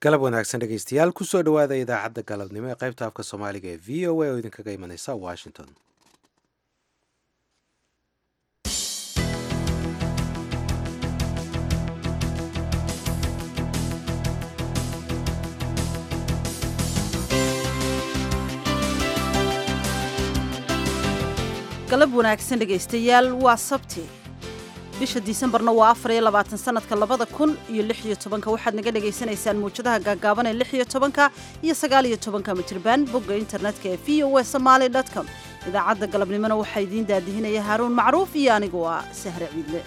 galab wanaagsan dhegaystayaal kusoo dhowaada idaacadda galabnimo ee qaybta afka soomaaliga ee v o a oo idinkaga imanaysa washington. galab wanaagsan dhegaystayaal waa sabti bisha disembarna waa 24 sanadka 2016 waxaad naga dhagaysanaysaan muujadaha gaagaaban ee 16 iyo 19 mitirban bogga internetka ee voasomali.com. idaacadda galabnimona waxaa idiin daadihinaya haaruun macruuf iyo anigu waa sahre ciidle.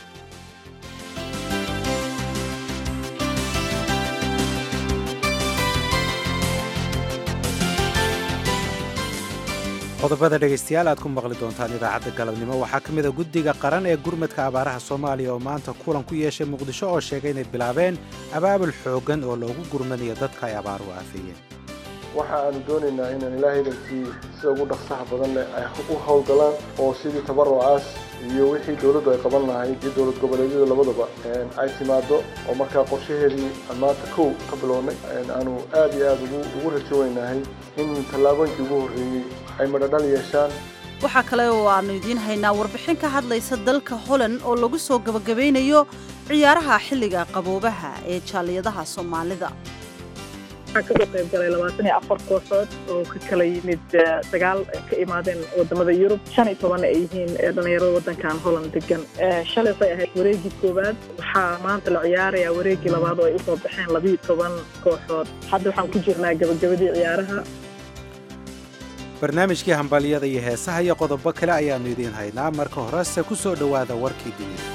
qodobada dhegaystayaal aad ku maqli doontaan idaacadda galabnimo waxaa ka mid a guddiga qaran ee gurmadka abaaraha soomaaliya oo maanta kulan ku yeeshay muqdisho oo sheegay inay bilaabeen abaabul xooggan oo loogu gurmanayo dadka ay abaaruhu aafeeyeen. waxa aanu doonaynaa inaan ilaahay dalkii sida ugu dhaqsaha badan leh ay u howlgalaan oo sidii tabarucaas iyo wixii dowladdu ay qaban lahayd iyo dowlad goboleedyada labadaba ay timaado oo markaa qorshaheedii aan maanta kow ka bilownay aanu aad iyo aad ugu rajowaynahay in tallaabooyinkii ugu horreeyey ay madhadhal yeeshaan. waxaa kale oo aanu idiin haynaa warbixin ka hadlaysa dalka Holland oo lagu soo gabagabeynayo ciyaaraha xilliga qaboobaha ee jaaliyadaha Soomaalida. waxaan ka qayb galay 24 kooxood oo ka kala yimid 9 ka imaadeen wadamada Yurub 15 ay yihiin dhalinyarada wadankan Holland degan. shalay ay ahayd wareegii koowaad, waxaa maanta la ciyaarayaa wareegii labaad oo ay u soo baxeen 12 kooxood. hadda waxaan ku jirnaa gabagabadii ciyaaraha. barnaamijkii hambaliyada iyo heesaha iyo qodobo kale ayaannu idiin haynaa. marka horese ku soo dhowaada warkii dunida.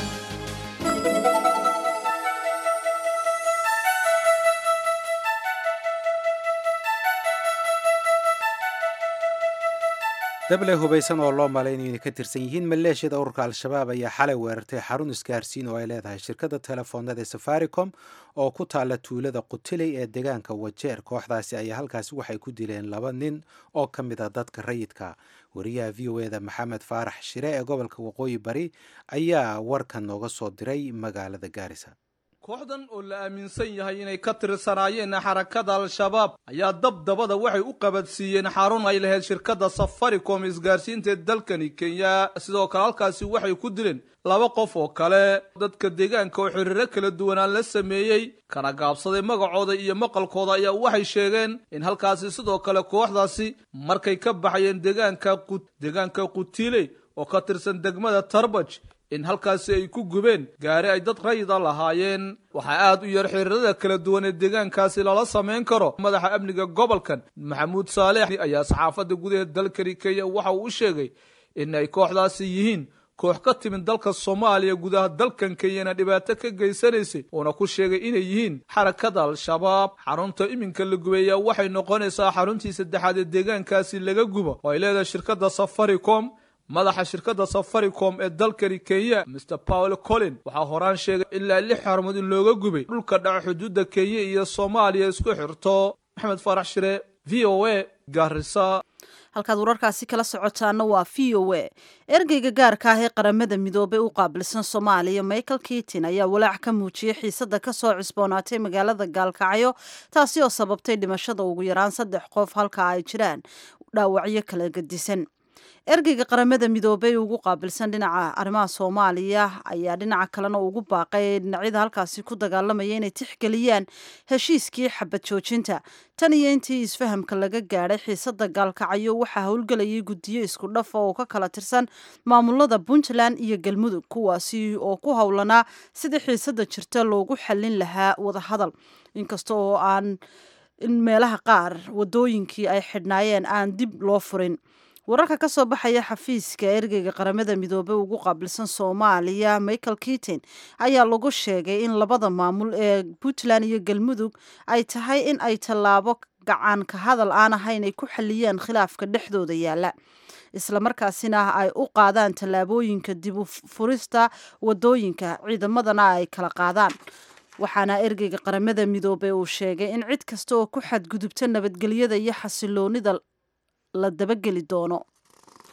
dable hubaysan oo loo malaynayo inay ka tirsan yihiin maleeshiyada ururka al-shabaab ayaa xalay weerartay xarun isgaarsiin oo ay leedahay shirkadda telefoonada ee safaricom oo ku taalla tuulada qutiley ee deegaanka wajeer. kooxdaasi ayaa halkaasi waxay ku dileen 2 nin oo ka mid a dadka rayidka. wariyaha v o eda maxamed faarax shire ee gobolka waqooyi bari ayaa warkan nooga soo diray magaalada gaarisa. kooxdan oo la aaminsan yahay inay ka tirsanaayeen xarakada al-shabaab ayaa dabdabada waxay u qabadsiiyeen xarun ay lahayd shirkadda safaricom isgaarsiinta dalkani Kenya. sidoo kale halkaasi waxay ku dileen 2 qof oo kale. dadka deegaanka oo xiriiro kala duwanaan la sameeyey kana gaabsaday magacooda iyo maqalkooda ayaa waxay sheegeen in halkaasi sidoo kale kooxdaasi markay ka baxayeen deegaanka Qutiley oo ka tirsan degmada Tarbaj in halkaasi ay ku gubeen gaari ay dad rayida lahaayeen. waxaa aad u yar xiriirada kala duwan ee deegaankaasi lala samayn karo. madaxa amniga gobolkan maxamuud saaleex ayaa saxaafadda gudaha dalkani Kenya waxa uu u sheegay in ay kooxdaasi yihiin koox ka timid dalka Soomaaliya gudaha dalkan Kenyana dhibaato ka geysanaysay oona ku sheegay inay yihiin xarakada al-shabaab. xarunta iminka la gubeeyaa waxay noqonaysaa xaruntii saddexaad ee deegaankaasi laga gubo oo ay leedahay shirkadda Safaricom. madaxa shirkadda Safaricom ee dalkani Kenya Mr Paul Collin waxaa horaan sheegay ilaa 6 xarumood in looga gubay dhulka dhaca xuduudda Kenya iyo Soomaaliya isku xirto. maxamed faarax shire, VOA, Garissa. halkaad wararkaasi kala socotaana waa VOA. ergeyga gaarka ah ee qaramada midoobay u qaabilsan Soomaaliya Michael Keating ayaa walaac ka muujiyay xiisada ka soo cusboonaatay magaalada Gaalkacyo taasi oo sababtay dhimashada ugu yaraan 3 qof halka ay jiraan dhaawacyo kala gedisan. ergeyga qaramada midoobay ugu qaabilsan dhinaca arrimaha Soomaaliya ayaa dhinaca kalena ugu baaqay dhinacyada halkaasi ku dagaalamaya inay tixgeliyaan heshiiskii xabad joojinta. tan iyo intii isfahamka laga gaadhay xiisada Gaalkacyo waxaa howlgelayay guddiyo isku dhaf oo ka kala tirsan maamulada Puntland iyo Galmudug kuwaasi oo ku howlanaa sidii xiisada jirta loogu xallin lahaa wada hadal. inkasta oo aan in meelaha qaar wadooyinkii ay xidhnaayeen aan dib loo furin. wararka ka soo baxaya xafiiska ergeyga qaramada midoobay ugu qaabilsan Soomaaliya Michael Keating ayaa lagu sheegay in labada maamul ee Puntland iyo Galmudug ay tahay in ay tallaabo gacan ka hadal aan ahayn ay ku xaliyaan khilaafka dhexdooda yaala, isla markaasina ay u qaadaan tallaabooyinka dib u furista wadooyinka ciidamadana ay kala qaadaan. waxaana ergeyga qaramada midoobay uu sheegay in cid kasta oo ku xadgudubta nabadgelyada iyo xasiloonida la dabageli doono.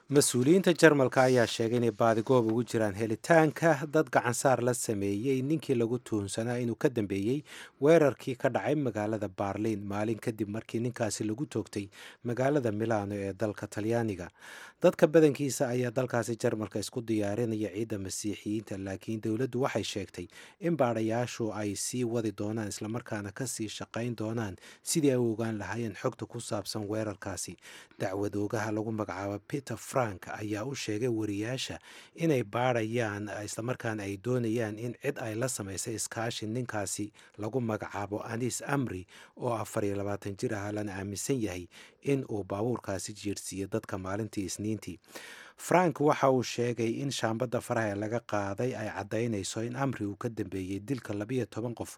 mas-uuliyiinta jarmalka ayaa sheegay inay baadigoob ugu jiraan helitaanka dad gacansaar la sameeyey ninkii lagu tuhunsanaa inuu ka dambeeyey weerarkii ka dhacay magaalada baarliin maalin kadib markii ninkaasi lagu toogtay magaalada milaano ee dalka talyaaniga. dadka badankiisa ayaa dalkaasi jarmalka isku diyaarinaya ciidda masiixiyiinta, laakiin dowladdu waxay sheegtay in baadhayaashu ay sii wadi doonaan islamarkaana kasii shaqayn doonaan sidii ay u ogaan lahaayeen xogta ku saabsan weerarkaasi. dacwadoogaha lagu magacaabo peter frank ayaa u sheegay wariyaasha inay baadhayaan islamarkaana ay doonayaan in cid ay la samaysay iskaashi ninkaasi lagu magacaabo anis amri oo 24 jir ah lana aaminsan yahay in uu baabuurkaasi jiirsiiyo dadka maalintii isniintii. frank waxa uu sheegay in shaambadda faraha ee laga qaaday ay caddaynayso in amri uu ka dambeeyey dilka 12 qof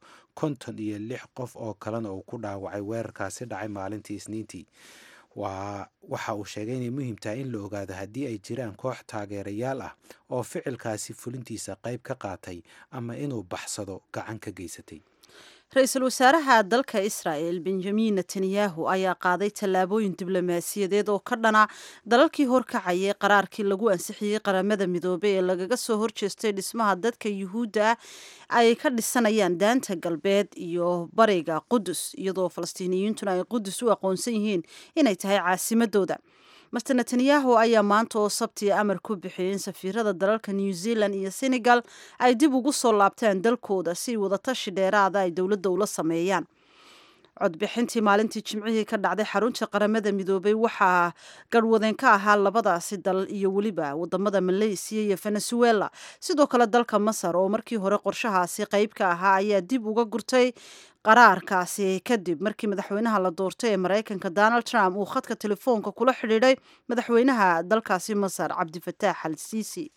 56 qof oo kalena uu ku dhaawacay weerarkaasi dhacay maalintii isniintii. waxa uu sheegay inay muhiim tahay in la ogaado haddii ay jiraan koox taageerayaal ah oo ficilkaasi fulintiisa qayb ka qaatay ama inuu baxsado gacan ka geysatay. ra-iisul wasaaraha dalka israa'el benjamin netanyahu ayaa qaaday tallaabooyin diblomaasiyadeed oo ka dhana dalalkii horkacayay qaraarkii lagu ansixiyey qaramada midoobey ee lagaga soo horjeestay dhismaha dadka yuhuudda ah ay ka dhisanayaan daanta galbeed iyo bariga qudus, iyadoo falastiiniyiintuna ay qudus u aqoonsan yihiin inay tahay caasimadooda. master netanyahu ayaa maanta oo sabtiya amar ku bixiyay in safiirada dalalka new zealand iyo senegal ay dib ugu soo laabtaan dalkooda si wadatashi dheeraada ay dowladda ula sameeyaan. codbixintii maalintii jimcihii ka dhacday xarunta qaramada midoobay waxaa garhwadeen ka ahaa labadaasi dal iyo weliba wadamada malaysiya iyo venezuela. sidoo kale dalka masar oo markii hore qorshahaasi qayb ka ahaa ayaa dib uga gurtay qaraarkaasi kadib markii madaxweynaha la doortay ee maraykanka donald trump uu khadka telefoonka kula xidhiidhay madaxweynaha dalkaasi masar cabdifataax al siisi.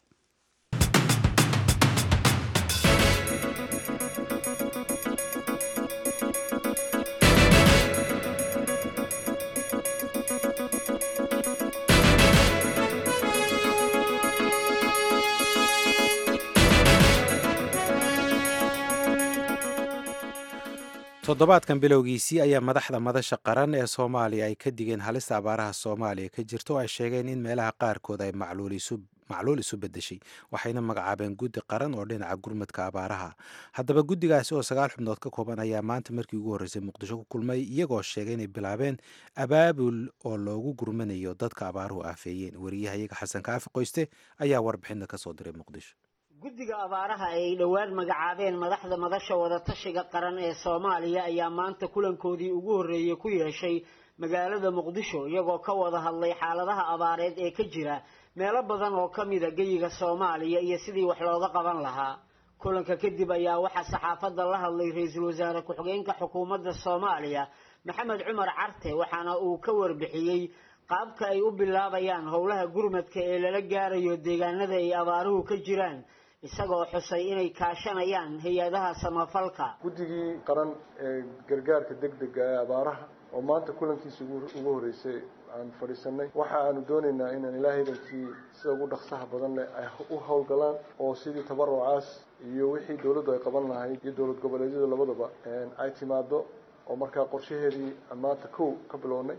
toddobaadkan bilowgiisii ayaa madaxda madasha qaran ee soomaaliya ay ka digeen halista abaaraha soomaaliya ka jirta oo ay sheegeen in meelaha qaarkood ay macluul isu bedeshay, waxayna magacaabeen guddi qaran oo dhinaca gurmadka abaaraha. haddaba guddigaasi oo 9 xubnood ka kooban ayaa maanta markii ugu horreysay muqdisho ku kulmay, iyagoo sheegay inay bilaabeen abaabul oo loogu gurmanayo dadka abaaruhu aafeeyeen. wariyahayaga xasan kaafi qoyste ayaa warbixinna ka soo diray muqdisho. guddiga abaaraha ay dhowaan magacaabeen madaxda madasha wadatashiga qaran ee Soomaaliya ayaa maanta kulankoodii ugu horreeyay ku yeeshay magaalada Muqdisho, iyagoo ka wada hadlay xaaladaha abaareed ee ka jira meelo badan oo ka mid ah geyiga Soomaaliya iyo sidii wax looga qaban lahaa. kulanka kadib ayaa waxa saxaafadda la hadlay ra'iisul wasaare ku-xigeenka xukuumadda Soomaaliya Maxamed Cumar Carte, waxaana uu ka warbixiyay qaabka ay u bilaabayaan howlaha gurmadka ee lala gaarayo deegaanada ay abaaruhu ka jiraan, isagoo xusay inay kaashanayaan hay-adaha samafalka. guddigii qaran ee gargaarka degdega ee abaaraha oo maanta kulankiisa ugu horeysay aan fadhiisanay, waxa aanu doonaynaa inaan ilaahaydankii sida ugu dhaqsaha badan leh ay u howlgalaan oo sidii tabarucaas iyo wixii dowladdu ay qaban lahayd iyo dowlad goboleedyada labadaba ay timaado oo markaa qorshaheedii maanta kow ka bilownay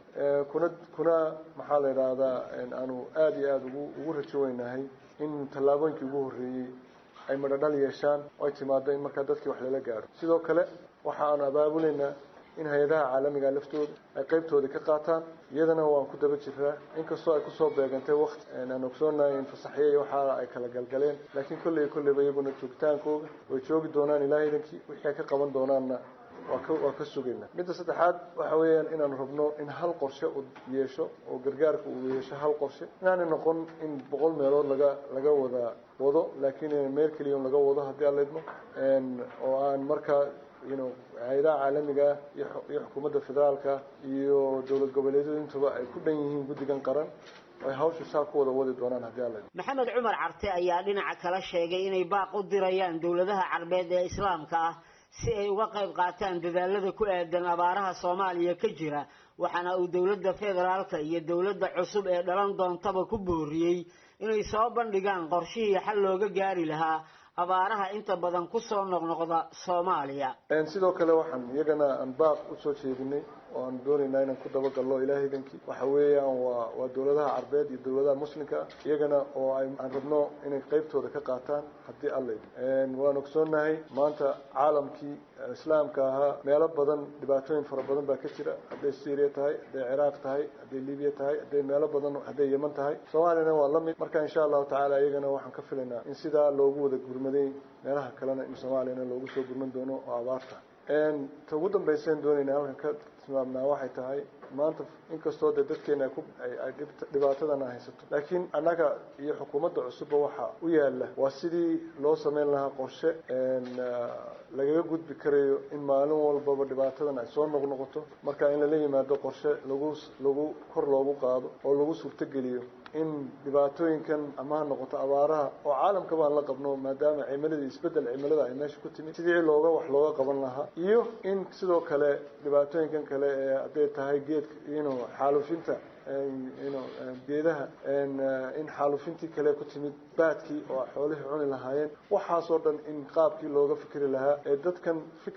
kuna maxaa la yidhaahdaa aanu aada iyo aada ugu rajo weynahay in tallaabooyinkii ugu horreeyey ay madhadhal yeeshaan oo ay timaado in markaa dadkii wax lala gaaro. sidoo kale waxa aanu abaabulaynaa in hay-adaha caalamiga laftooda ay qaybtooda ka qaataan, iyadana waan ku daba jiraa, inkastoo ay kusoo beegantay waqti aan ogsoonahay in fasaxyo iyo waxa ay kala galgaleen, laakiin kolleyba iyaguna joogitaankooga way joogi doonaan ilaahidankii, wixii ay ka qaban doonaanna waa ka sugaynaa. midda saddexaad waxa weeyaan inaanu rabno in hal qorshe uu yeesho oo gargaarka uu yeesho hal qorshe, inaanay noqon in 100 meelood laga wado, laakiin meel keliya laga wado haddii aan leedmo oo aan markaa hay-adaha caalamiga iyo xukuumadda federaalka iyo dowlad goboleedyadu intuba ay ku dhan yihiin guddigan qaran ay hawsha saa ku wada wadi doonaan haddii aan leedmo. Maxamed Cumar Carte ayaa dhinaca kala sheegay inay baaq u dirayaan dowladaha carbeed ee islaamka ah si ay uga qayb qaataan dadaalada ku aadan abaaraha Soomaaliya ka jira, waxaana uu dowladda federaalka iyo dowladda cusub ee dhalan doontaba ku booriyay inay soo bandhigaan qorshihii xal looga gaari lahaa abaaraha inta badan ku soo noqnoqda Soomaaliya. sidoo kale waxaan iyagana aan baaq u soo jeedinay oo aan doonaynaa inaan ku dabagalno ilaahidankii waxa weeyaan waa dowladaha carbeed iyo dowladaha muslimka iyagana oo aan rabno inay qaybtooda ka qaataan haddii alla waan ogsoonnahay maanta caalamkii islaamka ahaa meelo badan dhibaatooyin fara badan baa ka jira hadday syria tahay hadday ciraaq tahay hadday libiya tahay hadday meelo badan hadday yeman tahay soomaaliyana waa la mid marka insha allahu tacaala iyagana waxaan ka filaynaa in sidaa loogu wada gurmaday meelaha kalena in soomaaliyana loogu soo gurman doono oo abaarta ta ugu dambaysaen doonayna halkan ka tilmaamnaa waxay tahay maanta inkastoo dee dadkeena ay dhibaatadan haysato laakiin annaga iyo xukuumadda cusubba waxa u yaala waa sidii loo samayn lahaa qorshe lagaga gudbi karayo in maalin walbaba dhibaatadan ay soo noqnoqoto marka in lala yimaado qorshe lagu kor loogu qaado oo lagu suurtogeliyo in dhibaatooyinkan ama ha noqoto abaaraha oo caalamka baan la qabno maadaama cimilada isbedel cimilada ay meesha ku timid sidii wax looga qaban lahaa iyo in sidoo kale dhibaatooyinkan kale ee hadday tahay geedka xaalufinta geedaha in xaalufintii kale ku timid baadkii oo xoolihii cuni lahaayeen waxaasoo dhan in qaabkii looga fikri lahaa ee dadkan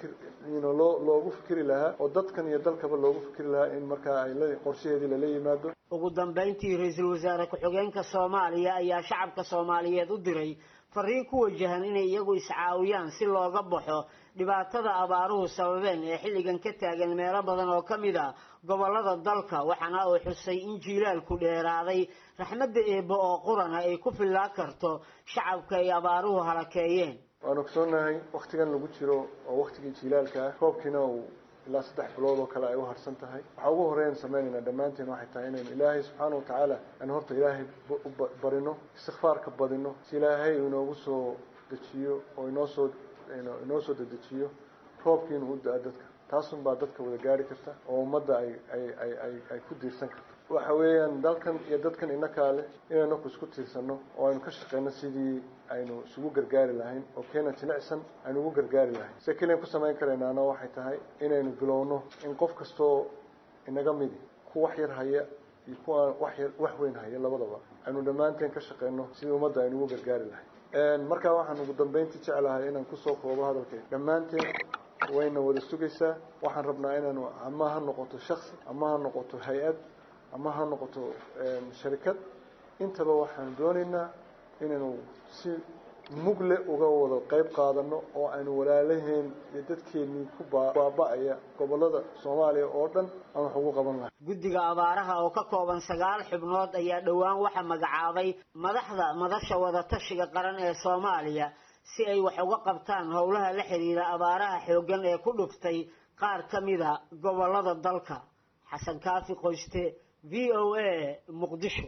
loogu fikri lahaa oo dadkan iyo dalkaba loogu fikri lahaa in markaa ay qorshaheedii lala yimaado ugu dambeyntii ra-iisul wasaare ku-xigeenka Soomaaliya ayaa shacabka Soomaaliyeed u diray fariin ku wajahan inay iyagu iscaawiyaan si looga baxo dhibaatada abaaruhu sababeen ee xilligan ka taagan meelo badan oo kamid ah gobolada dalka waxaana uu xusay in jiilaalku dheeraaday raxmadda eebbo oo qurana ay ku filaa karto shacabka ay abaaruhu halakeeyeen waan ogsoonnahay waqtigan lagu jiro oo waqtigii jiilaalka roobkiina uu ilaa 3 bilood oo kale ay u harsan tahay waxa ugu horeeyaan sameeynaa dhamaanteen waxay tahay inaan ilaahay subxaanahu wa ta'ala aan horta ilaahay barino istighfaarka badino si ilaahay inoogu soo dejiyo oo inoo soo dedejiyo roobkiina uu daa dadka taasun baa dadka wada gaari karta oo ummadda ay ku diirsan karto waxa weeyaan dalkan iyo dadkan innaka leh inaynu isku tiirsano oo aynu ka shaqeyno sidii aynu isugu gargaari lahayn oo keena jilicsan aynu ugu gargaari lahayn si kale ku sameyn karaynaana waxay tahay inaynu bilowno in qof kastoo inaga mid ku wax yar haya iyo ku wax weyn haya labadaba aynu dhamaanteen ka shaqeyno sidii ummadda aynu ugu gargaari lahayn marka waxaan ugu dambeyntii jecelahay inaan ku soo koobo hadalkay dhamaanteen wayna wada sugaysaa waxaan rabnaa inaanu ama ha noqoto shakhsi ama ha noqoto hay-ad ama ha noqoto sharikad intaba waxaan doonaynaa inaynu si mugle uga wada qayb qaadano oo aynu walaalaheen iyo dadkeennii ku baaba'aya gobolada Soomaaliya oo dhan aan wax ugu qaban lahayn guddiga abaaraha oo ka kooban 9 xubnood ayaa dhawaan waxa magacaabay madaxda madasha wada tashiga qaran ee Soomaaliya si ay wax uga qabtaan howlaha la xiriira abaaraha xooggan ee ku dhuftay qaar kamid ah gobolada dalka xasan kaafi qoyste VOA Muqdisho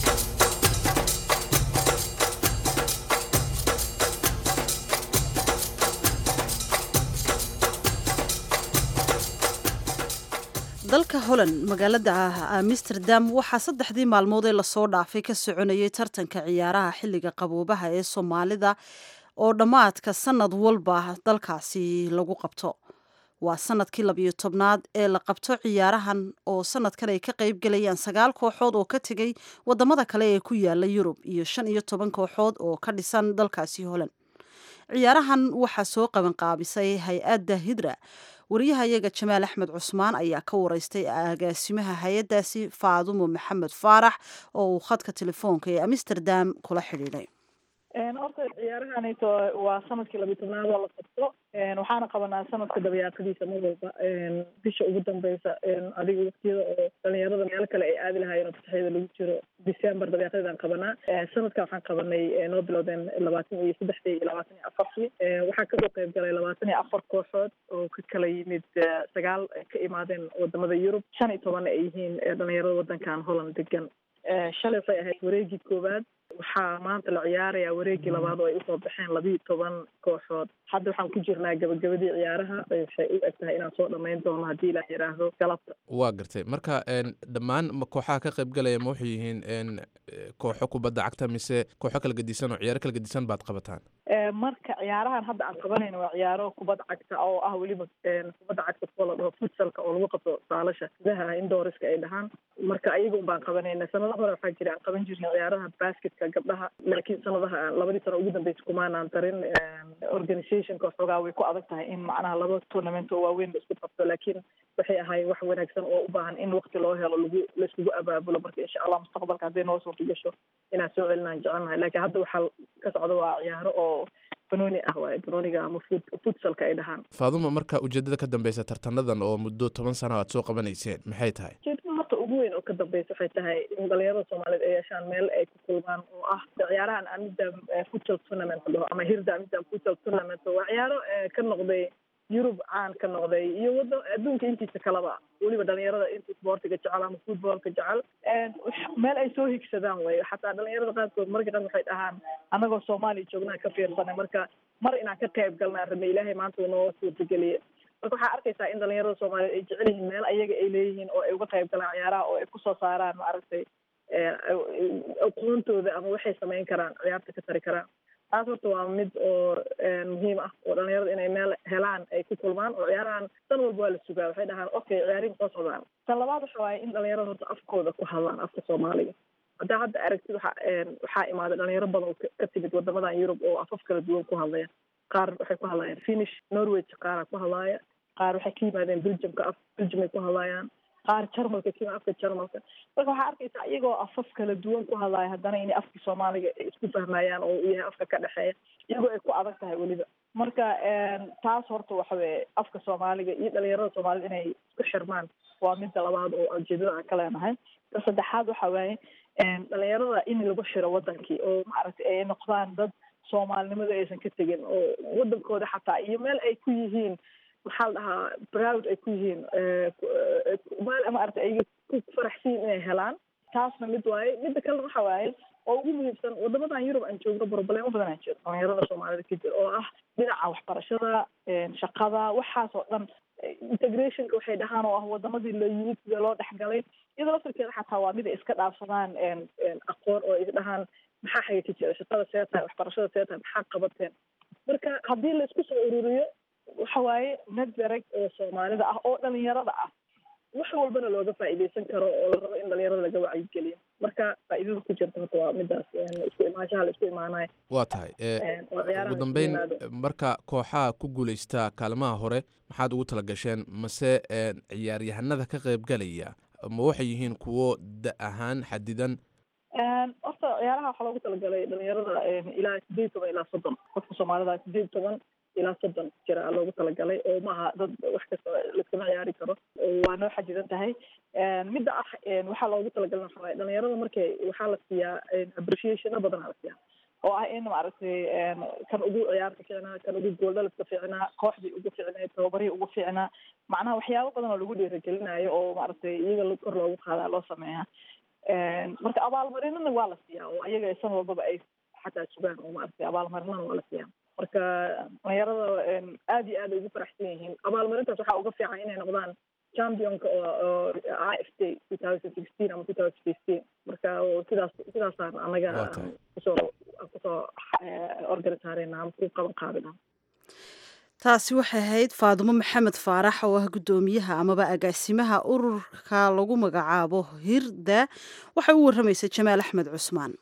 dalka Holland magaalada Amsterdam waxaa 3 maalmood ee lasoo dhaafay ka soconayay tartanka ciyaaraha xilliga qaboobaha ee Soomaalida oo dhamaadka sanad walba dalkaasi lagu qabto waa sanadkii 12aad ee la qabto ciyaarahan oo sanadkan ay ka qayb galayaan 9 kooxood oo ka tagay wadamada kale ee ku yaala Yurub iyo 15 kooxood oo ka dhisan dalkaasi Holland ciyaarahan waxaa soo qaban qaabisay hay-adda Hidra wariyahayaga Jamaal Axmed Cusmaan ayaa ka wareystay agaasimaha hay-adaasi Faadumo Maxamed Faarax oo uu khadka telefoonka ee Amsterdam kula xiriiray horta ciyaarahanayto waa sanadkii 12aad oo la qabto waxaana qabanaa sanadka dabayaaqadiisa marwalba bisha ugu dambeysa adiga waqtiyada oo dhalinyarada meel kale ay aadi lahaayeen oo fasaxyada lagu jiro December dabayaaqadeedaan qabanaa sanadka waxaan qabanay noo bilowdeen 23 iyo 24 waxaa kasoo qayb galay 24 kooxood oo ka kala yimid 9 ka imaadeen wadamada Yurub 15 ay yihiin dhalinyarada wadankan Holland degan shalay waxay ahayd wareegii koowaad waxaa maanta la ciyaarayaa wareegii labaad oo ay usoo baxeen 12 kooxood hadda waxaan ku jirnaa gabagabadii ciyaaraha waxay u egtahay inaan soo dhammayn doono haddii la yiraahdo galabta waa gartay marka dhammaan kooxaha ka qayb galaya ma waxay yihiin kooxo kubadda cagta mise kooxo kala gedisan oo ciyaaro kala gedisan baad qabataan marka ciyaarahan hadda aan qabanayno waa ciyaaro kubadda cagta oo ah weliba kubadda cagta kuwa la dhaho futsalka oo lagu qabto saalasha gudaha indoorska ay dhahaan marka ayaga un baan qabanayna. sanado hore waxaa jira aan qaban jirnay ciyaaraha basketka gabdhaha, laakiin sanadaha 2 sano ugu dambeysa kumaanaan tarin. organizationka xoogaa way ku adag tahay in macnaha 2 tournament oo waaweyn la isku qabto, laakiin waxay ahaayeen wax wanaagsan oo u baahan in waqti loo helo laiskugu abaabulo. marka insha allah mustaqbalka hadday noo suurta gasho inaan soo celinaan jecelnahay, laakiin hadda waxaa ka socda waa ciyaaro oo banooni ah, waaye banooniga ama futsalka ay dhahaan. Faaduma, marka ujeedada ka dambeysa tartanadan oo muddo 10 sano aad soo qabanayseen maxay tahay? ujeedada horta ugu weyn oo ka dambeysa waxay tahay in dhalinyarada Soomaaliyeed ay yeeshaan meel ay ku kulmaan oo ah ciyaarahan amida futsal tournament dhaho ama hirda amida futsal tournament. waa ciyaaro ka noqday Yurub caan ka noqday iyo wada adduunka intiisa kalaba, weliba dhalinyarada inta sportiga jecel ama footballka jecel meel ay soo higsadaan way. xataa dhalinyarada qaarkood marka dhan waxay dhahaan anagoo Soomaaliya joognaa ka fiirsanay, marka mar inaan ka qayb galnaa rabnay, ilaahay maanta noo suurtageliye. marka waxaa arkaysaa in dhalinyarada Soomaaliyeed ay jecel yihiin meel ayaga ay leeyihiin oo ay uga qayb galaan ciyaaraha oo ay kusoo saaraan maaragtay aqoontooda ama waxay samayn karaan ciyaarta ka tari karaan. taas horta waa mid oo muhiim ah oo dhalinyarada inay meel helaan ay ku kulmaan oo ciyaarahan san walba waa la sugaa. waxay dhahaan okay ciyaarihin soo socdaan. tan labaad waxa waaye in dhalinyarada horta afkooda ku hadlaan, afka Soomaaliga. haddaa hadda aragtid waxaa imaaday dhalinyaro badan oo ka timid wadamadan Yurub oo afaf kala duwan ku hadlaya. qaar waxay ku hadlayaan Finnish, Norway qaara ku hadlaya, qaar waxay ka yimaadeen Belgiumka Belgium ay ku hadlayaan, qaar Jarmalka kima afka Jarmalka. marka waxaa arkaysaa iyagoo afaf kala duwan ku hadlaya haddana inay afka Soomaaliga isku fahmayaan oo uu yahay afka ka dhexeeya, iyagoo ay ku adag tahay weliba. marka taas horta waxa weye afka Soomaaliga iyo dhalinyarada Soomaalida inay isku xirmaan waa midda labaad oo ujeedada aan ka leenahay. ta saddexaad waxa waaye dhalinyarada in lagu xiro wadankii oo maaragtay ay noqdaan dad Soomaalinimada aysan ka tegin oo wadankooda xataa iyo meel ay ku yihiin maxaa la dhahaa proud ay ku yihiin maaragtay ay ku faraxsiin inay helaan. taasna mid waaye. midda kalena waxa waaye oo ugu muhiimsan wadamadan Yurub aan joogno problemo badan aan jiro dhalinyarada Soomaalida ka jira oo ah dhinaca waxbarashada, shaqada, waxaas oo dhan integrationka waxay dhahaan oo ah wadamadii la yimid sida loo dhexgalay. iyadoo laftirkeeda xataa waa mid ay iska dhaafsadaan aqoon oo ay dhahaan maxaa xaga ka jira, shaqada see tahay, waxbarashada see tahay, maxaa qabateen. marka haddii la isku soo ururiyo waxa waaye network oo Soomaalida ah oo dhalinyarada ah wax walbana looga faa'iideysan karo oo la rabo in dhalinyarada laga wacyigeliyo. marka faa'iidada ku jirta horta waa midaas isku imaanshaha la isku imaanayo. waa tahay ugu dambeyn marka kooxaha ku guuleysta kaalmaha hore maxaad ugu talagasheen mase ciyaaryahanada ka qaybgalaya ma waxay yihiin kuwo da ahaan xadidan? horta ciyaaraha waxaa loogu talagalay dhalinyarada ilaa 18 ilaa 30. qofka Soomaalida 18 ilaa 30 jira loogu talagalay oo maaha dad wax kasta laiskama ciyaari karo, waa noo xadidan tahay. midda ah waxaa loogu talagalay waxa waaye dhalinyarada markay waxaa la siiyaa appreciation badan la siiyaa oo ah in maaragtay kan ugu ciyaarta fiicnaa, kan ugu gooldhalka fiicnaa, kooxdii ugu fiicnaa, tababarihii ugu fiicnaa, macnaha waxyaabo badan oo lagu dhiirigelinayo oo maaragtay iyaga kor loogu qaadaa loo sameeyaa. marka abaalmarinana waa la siiyaa oo ayaga san walbaba ay xataa sugaan oo maaragtay abaalmarinana waa la siiyaa. marka dhalinyarada aad iyo aad ay ugu faraxsan yihiin. abaalmarintaas waxaa uga fiican inay noqdaan championka oo IFT 2016 ama 2015. marka sidaasaan anaga kusoo organisaareyna ama ku qaban qaadina. taasi waxay ahayd Faadumo Maxamed Faarax oo ah gudoomiyaha amaba agaasimaha ururka lagu magacaabo Hirda. waxay u waramaysay Jamaal Axmed Cusmaan.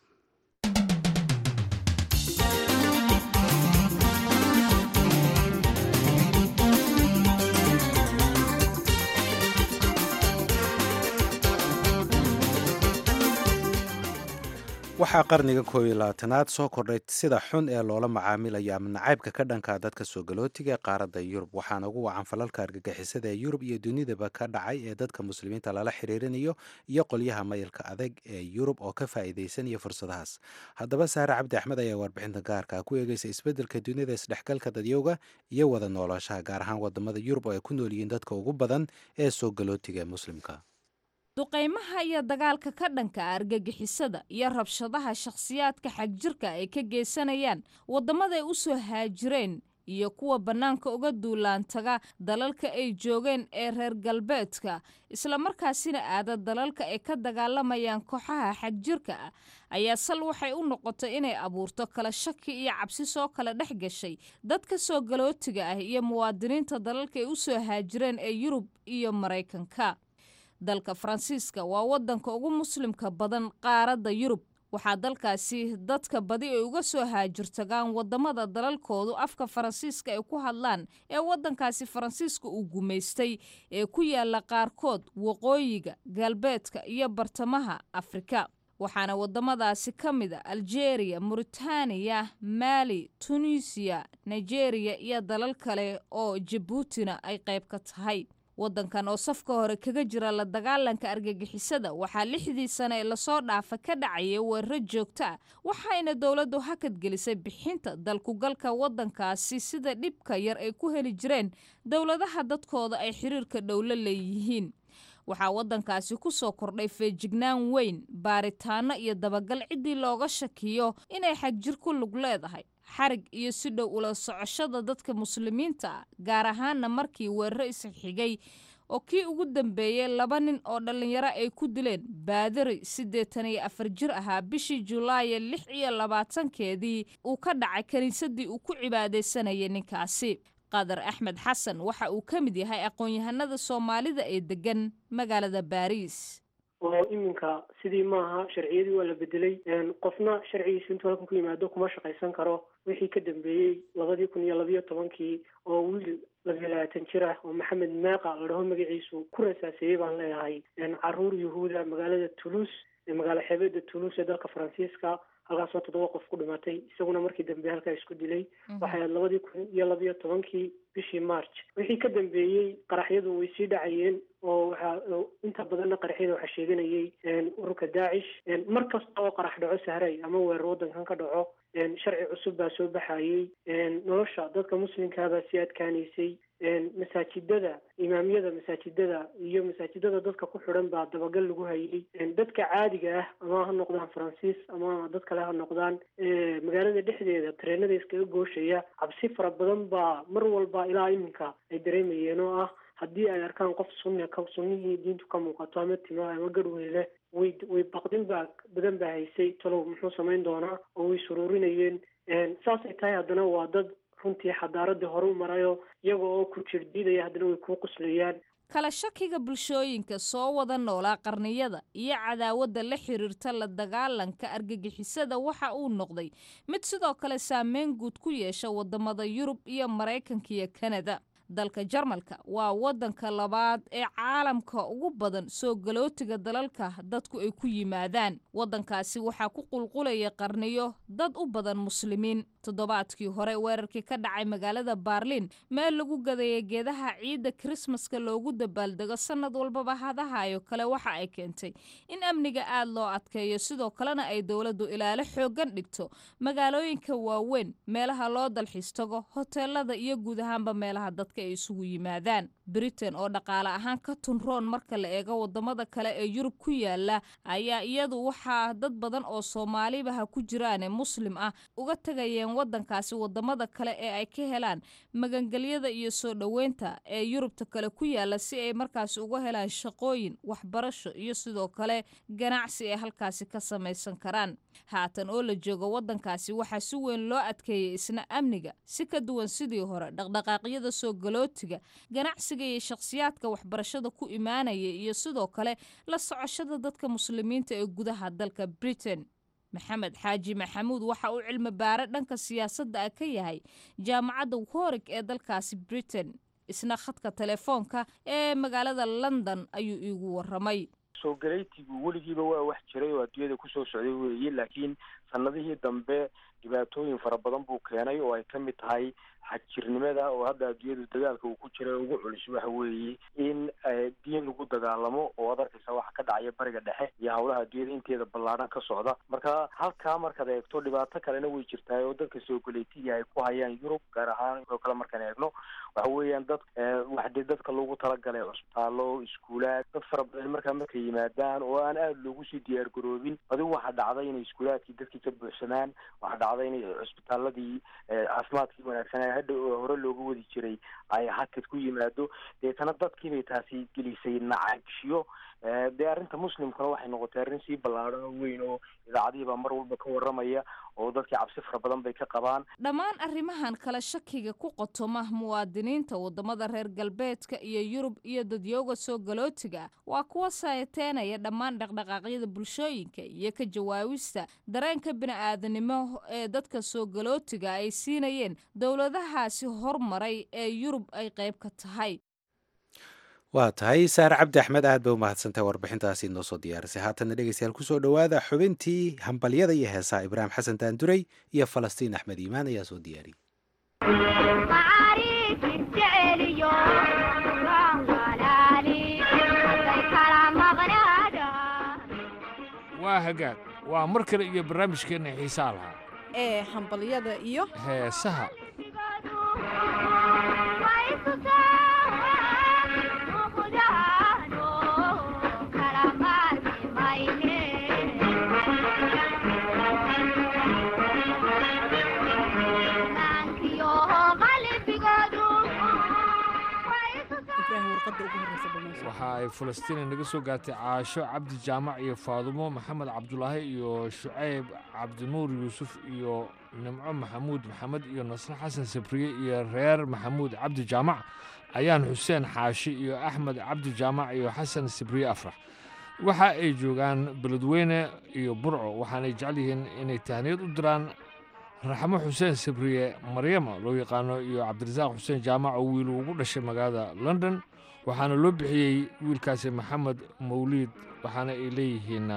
waxaa qarniga 21aad soo kordhay sida xun ee loola macaamilayo ama nacaybka ka dhanka dadka soo galootiga qaaradda Yurub, waxaana ugu wacan falalka argagixisada ee Yurub iyo dunidaba ka dhacay ee dadka muslimiinta lala xiriirinayo iyo qolyaha mayilka adag ee Yurub oo ka faa'iideysanaya fursadahaas. haddaba Saare Cabdi Axmed ayaa warbixinta gaarka ku eegaysa isbeddelka dunida, isdhexgalka dadyowga iyo wada noolaanshaha gaar ahaan wadamada Yurub oo ay ku nool yihiin dadka ugu badan ee soo galootiga muslimka. duqaymaha iyo dagaalka ka dhanka argagixisada iyo rabshadaha shakhsiyaadka xagjirka ay ka geysanayaan waddamaday u soo haajireen iyo kuwa bannaanka uga duulaantaga dalalka ay joogeen ee reer galbeedka islamarkaasina aada dalalka ay ka dagaalamayaan kooxaha xagjirka ah ayaa sal waxay u noqotay inay abuurto kala shaki iyo cabsi soo kala dhex gashay dadka soo galootiga ah iyo muwaadiniinta dalalka ay u soo haajireen ee Yurub iyo Maraykanka. dalka Faransiiska waa wadanka ugu muslimka badan qaaradda Yurub waxaa dalkaasi dadka badi ay uga soo haajirtagaan wadamada dalalkoodu afka Faransiiska ay ku hadlaan ee wadankaasi Faransiiska uu gumaystay ee ku yaala qaarkood waqooyiga galbeedka iyo bartamaha Afrika waxaana wadamadaasi kamid ah Algeria, Mauritania, Mali, Tunisia, Nigeria iyo dalal kale oo Djibouti ay qayb ka tahay. wadankan oo safka hore kaga jira la dagaalanka argagixisada waxaa 6 sano ee lasoo dhaafa ka dhacay weerar joogto ah waxayna dawladdu hakad gelisay bixinta dalku galka wadankaasi sida dhibka yar ay ku heli jireen dawladaha dadkooda ay xiriirka dawla leeyihiin. waxaa wadankaasi ku soo kordhay feejignaan weyn baaritaano iyo dabagal cidii looga shakiyo inay xagjir ku lug leedahay xarig iyo si dhow ula socoshada dadka muslimiinta gaar ahaanna markii weerar isxigay oo kii ugu dambeeyay 2 nin oo dhalinyaro ay ku dileen baadari 84 jir ahaa bishii Julaay 26 uu ka dhacay kaniisadii uu ku cibaadeysanayay ninkaasi. Qadar Axmed Xasan waxa uu ka mid yahay aqoon-yahanada Soomaalida ee degan magaalada Paris. oo iminka sidii maaha sharciyadii waa la bedelay qofna sharcigiisa intuu halkan ku yimaado kuma shaqaysan karo wixii ka dambeeyay 2012 oo wiil 20 jir ah oo Maxamed Meeqa la dhaho magaciisu ku rasaasay baan leeyahay caruur Yahuuda magaalada Toulouse magaalo xeebada Toulouse ee dalka Faransiiska halkaas oo 7 qof ku dhimatay isaguna markii dambe halka isku dilay waxay 2012 bishii March wixii ka dambeeyay qaraxyadu way sii dhacayeen oo waxa inta badan qaraxyada waxa sheeganayay ururka Daesh markasta oo qarax dhaco sahray ama weerar wadankan ka dhaco sharci cusub baa soo baxayay nolosha dadka muslimka ah si adkaanisay masaajidada imaamiyada masaajidada iyo masaajidada dadka ku xiran baa dabagal lagu hayay dadka caadiga ah ama ha noqdaan Faransiis ama dad kale ha noqdaan magaalada dhexdeeda treenada iskaga gooshaya cabsi fara badan baa mar walba ilaa iminka ay dareemayeen oo ah haddii ay arkaan qof sunnihii diintu ka muuqato ama timo ama garweyle way baqdin badan baa haysay talow muxuu samayn doonaa oo way suruurinayeen saasay tahay haddana waa dad runtii xadaaradii hore u marayo iyaga oo ku jirdiidaya haddana way ku quslayaan kala shakiga bulshooyinka soo wada noolaa qarniyada iyo cadaawadda la xiriirta la dagaalanka argagixisada waxa uu noqday mid sidoo kale saameyn guud ku yeesha wadamada Yurub iyo Mareykanka iyo Kanada. dalka Jarmalka waa wadanka labaad ee caalamka ugu badan soo galootiga dalalka dadku ay ku yimaadaan. wadankaasi waxaa ku qulqulaya qarniyo dad u badan muslimiin. toddobaadkii hore weerarkii ka dhacay magaalada Berlin meel lagu gadeeyay geedaha ciida Christmaska loogu dabaaldego sanad walba hadahayo kale waxa ay keentay in amniga aad loo adkeeyo sidoo kalena ay dawladdu ilaalo xoogan dhigto magaalooyinka waaweyn meelaha loo dalxiis tago hoteelada iyo guud ahaanba meelaha dadka ay isugu yimaadaan. Britain oo dhaqaale ahaan ka tunroon marka la eego wadamada kale ee Yurub ku yaala ayaa iyadu waxa dad badan oo Soomaaliba ku jiraan muslim ah uga tagayeen wadankaasi wadamada kale ee ay ka helaan magangelyada iyo soo dhaweynta ee Yurubta kale ku yaala si ay markaas uga helaan shaqooyin waxbarasho iyo sidoo kale ganacsi ay halkaasi ka samaysan karaan. haatan oo la joogo wadankaasi waxa si weyn loo adkeeyay isna amniga si ka duwan sidii hore dhaqdhaqaaqyada soo galootiga ganacsiga iyo shakhsiyaadka waxbarashada ku imaanaya iyo sidoo kale la socoshada dadka muslimiinta ee gudaha dalka Britain. Maxamed Xaaji Maxamuud waxa uu cilmi baare dhanka siyaasadda ka yahay jaamacadda Warwick ee dalkaasi Britain. isna khadka telefoonka ee magaalada London ayuu iigu waramay. soo galeytigu weligiiba waa wax jiray oo adduunyada ku soo socday weeye laakiin sanadihii dambe dhibaatooyin fara badan buu keenay oo ay ka mid tahay xajirnimada oo hadda adduunyadu dagaalka uu ku jiray ugu culus waxa weeye in diin lagu dagaalamo oo adarkiisa wax ka dhacaya bariga dhexe iyo hawlaha adduunyada inteeda ballaaran ka socda. marka halkaa markaad eegto dhibaato kalena way jirtaa oo dadka soo galeytiga ay ku hayaan Yurub gaar ahaan oo kale markaan eegno waxa weeyaan dad waxdii dadka loogu talagalay cusbitaalo iskuulaad dad fara badan markay yimaadaan oo aan aad loogu sii diyaar garoobin adigu waxa dhacday in iskuulaadkii dadkii ka buuxsamaan waxa dhacday in cusbitaaladii caafimaadkii wanaagsan hore looga wadi jiray ay hakad ku yimaado deetana dadkiibay taasi gelisay nacagshiyo dee arrinta muslimkuna waxay noqotay arrin sii ballaadhan oo weyn oo idaacadihii baa mar walba ka warramaya oo dadkii cabsi fara badan bay ka qabaan dhammaan arrimahan kale shakiga ku qotoma muwaadiniinta wadamada reer galbeedka iyo yurub iyo dadyooga soo galootiga waa kuwa saayateenaya dhammaan dhaqdhaqaaqyada bulshooyinka iyo ka jawaabista dareenka bini'aadanimo ee dadka soo galootiga ay siinayeen dowladahaasi hormaray ee yurub ay qayb ka tahay waa tahay saare cabdi axmed aad bay u mahadsantahay warbixintaasi noo soo diyaarisay haatana dhegeystayaal kusoo dhowaada xubintii hambalyada iyo heesaha ibraahim xasan daanduray iyo falastiin axmed iimaan ayaa soo diyaariyey waa hagaag waa mar kale iyo barnaamijkeenna xiisaa lahaa ee hambalyada iyo heesaha waxa ay falastiin naga soo gaartay caasho cabdi jaamac iyo faadumo maxamed cabdulaahi iyo shucayb cabdinuur yuusuf iyo nimco maxamuud maxamed iyo nasre xasan sabriye iyo reer maxamuud cabdi jaamac ayaan xuseen xaashi iyo axmed cabdi jaamac iyo xasan sabriye afrax waxa ay joogaan beledweyne iyo burco waxaanay jecel yihiin inay tahniyad u diraan raxmo xuseen sabriye maryama loo yaqaano iyo cabdirasaaq xuseen jaamac oo wiil ugu dhashay magaalada london waxaana loo bixiyey wiilkaasi maxamed mawliid waxaana ay leeyihiin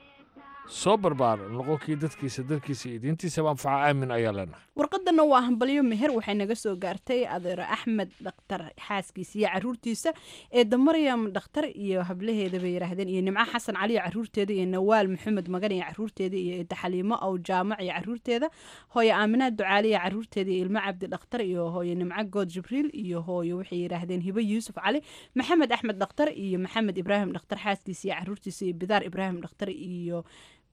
soo barbaar noqonkii dadkiisa dalkiisa iyo diintiisaba anfaca aamin ayaa leenahay warqadana waa hambalyo meher waxay naga soo gaartay adeero axmed dhakhtar xaaskiisa iyo caruurtiisa eedda maryam dhakhtar iyo hablaheeda bay yidhaahdeen iyo nimco xasan cali iyo caruurteeda iyo nawaal maxamed magan iyo caruurteeda iyo eedda xaliimo ow jaamac iyo caruurteeda hooye aaminaad ducaali iyo caruurteeda iyo ilmo cabdi dhakhtar iyo hooye nimco good jibriil iyo hooye waxay yidhaahdeen hibo yuusuf cali maxamed axmed dhakhtar iyo maxamed ibraahim dhakhtar xaaskiisa iyo caruurtiisa iyo bidaar ibraahim dhakhtar iyo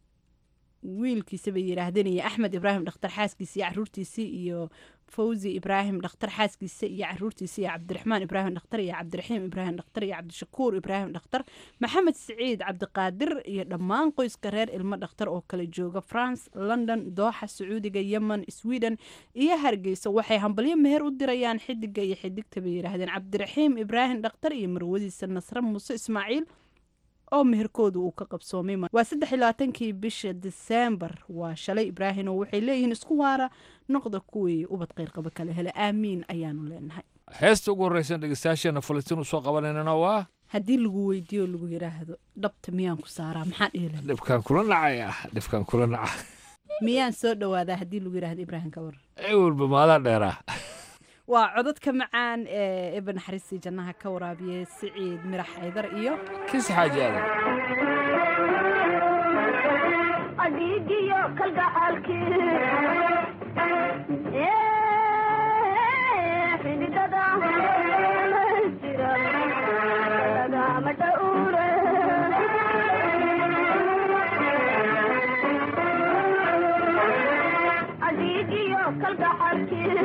wiilkiisa bay yidhaahdeen iyo axmed ibraahim dhakhtar xaaskiisa iyo caruurtiisii iyo fawzi ibraahim dhakhtar xaaskiisa iyo caruurtiisa iyo cabdiraxmaan ibraahim dhakhtar iyo cabdiraxiim ibraahim dhakhtar iyo cabdishakuur ibraahim dhakhtar maxamed siciid cabdiqaadir iyo dhammaan qoyska reer ilmo dhakhtar oo kala jooga france london dooxa sacuudiga yemen sweden iyo hargeysa waxay hambalyo meher u dirayaan xidiga iyo xidigta bay yidhaahdeen cabdiraxiim ibraahim dhakhtar iyo marwadiisa nasre muuse ismaaciil oo meherkooda uu ka qabsoomay waa 23kii bisha December waa shalay Ibraahin oo waxay leeyihiin isku waara noqda kuwii ubad qeyr qaba kale hele aamiin ayaanu leenahay heesta ugu horeysan dhegeystayaashana Falastiin u soo qabanayna waa haddii lagu weydiiyo lagu yiraahdo dhabta miyaan ku saaraa maxaa dheelay dhibkan kula nacaya miyaan soo dhawaada haddii lagu yiraahdo Ibraahin ka war walba maala dheeraa waa codadka macaan ee ibn xariisi jannaha ka waraabiye Siciid Mirax Aydar iyo kis xaajaada adigiyo kalgacalkii xididada jira lagama dhawre adigiyo kalgacalkii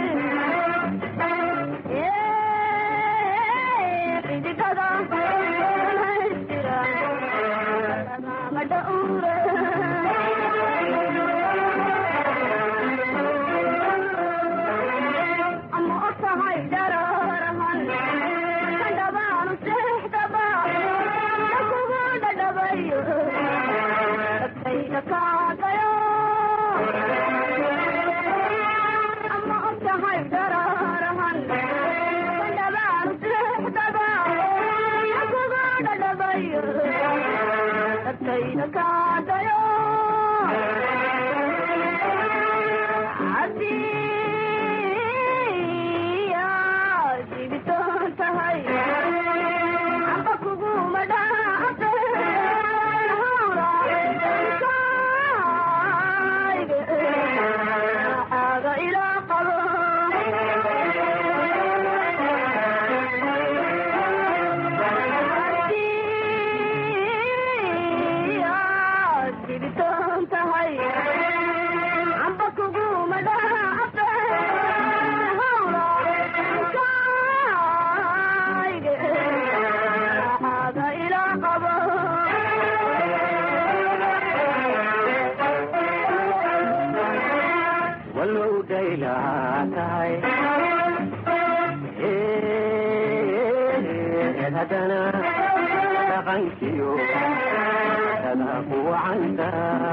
هدنا غنكيو تلاقوا عندا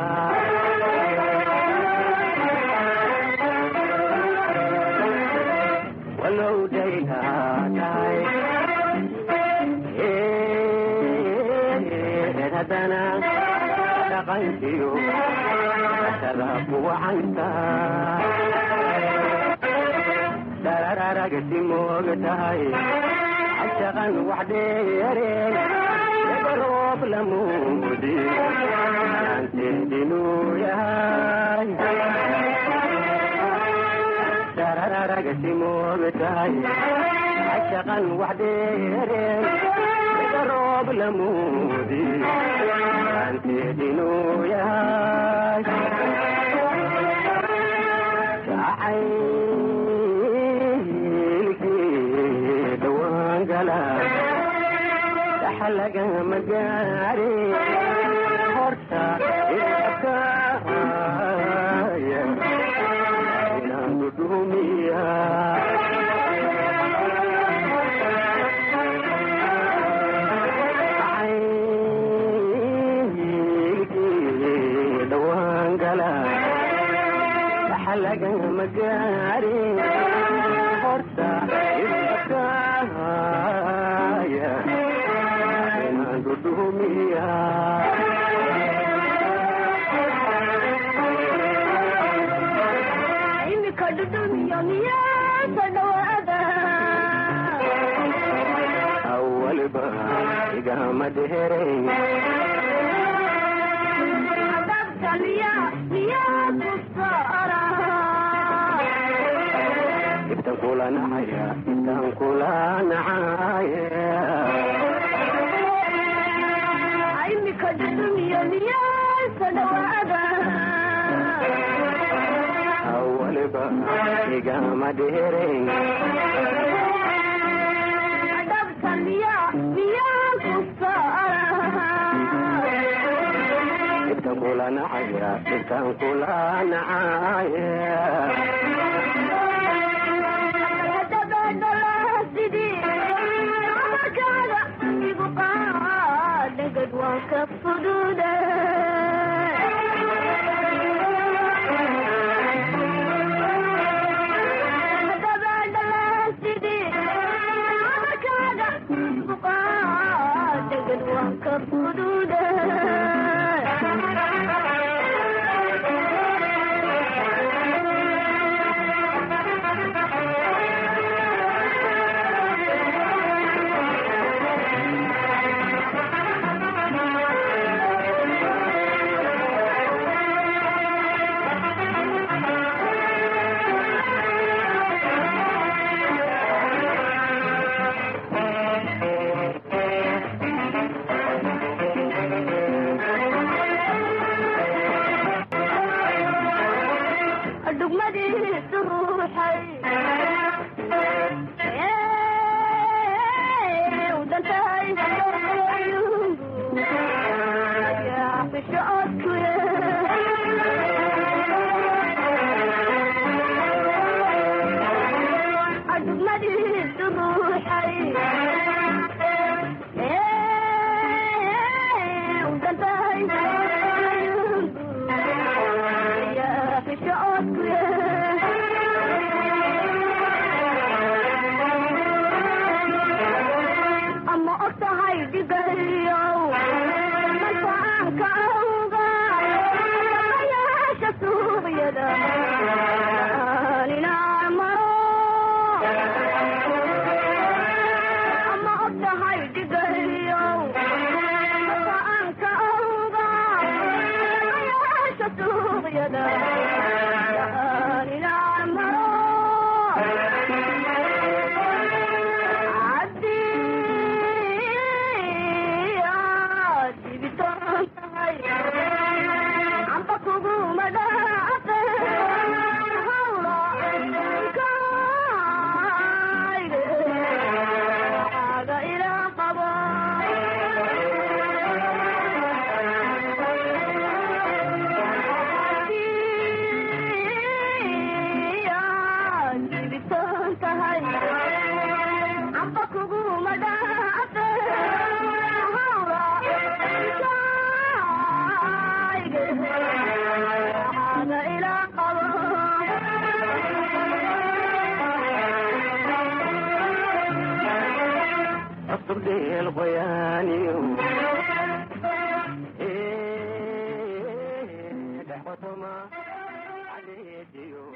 ولو جينا جاي هدنا غنكيو تلاقوا عندا درارقتي موقتاي عشقا وحديرين يقرب لمودي انت دينو ياي درارقتي موقتاي عشقا وحديرين يقرب لمودي انت دينو ياي حلق مجاري هرتا الحكاية إلى قدومية عينيكي دوان قلا حلق مجاري هرتا الحكاية قدومية إنك قدومية مياه سنوادة أول بقى مدهرين عذبت مياه كسارة تقول نعيا تقول نعيا إنك قدومية مياه سنوادة أول بقى مدهرين عذبت مياه كسارة تقول نعيا تقول نعيا وكف صدوده تبعد الاسدي مكاده فقاد وكف صدوده tahay amba kugu madhaate تبدي الغياني دعوتما عليديو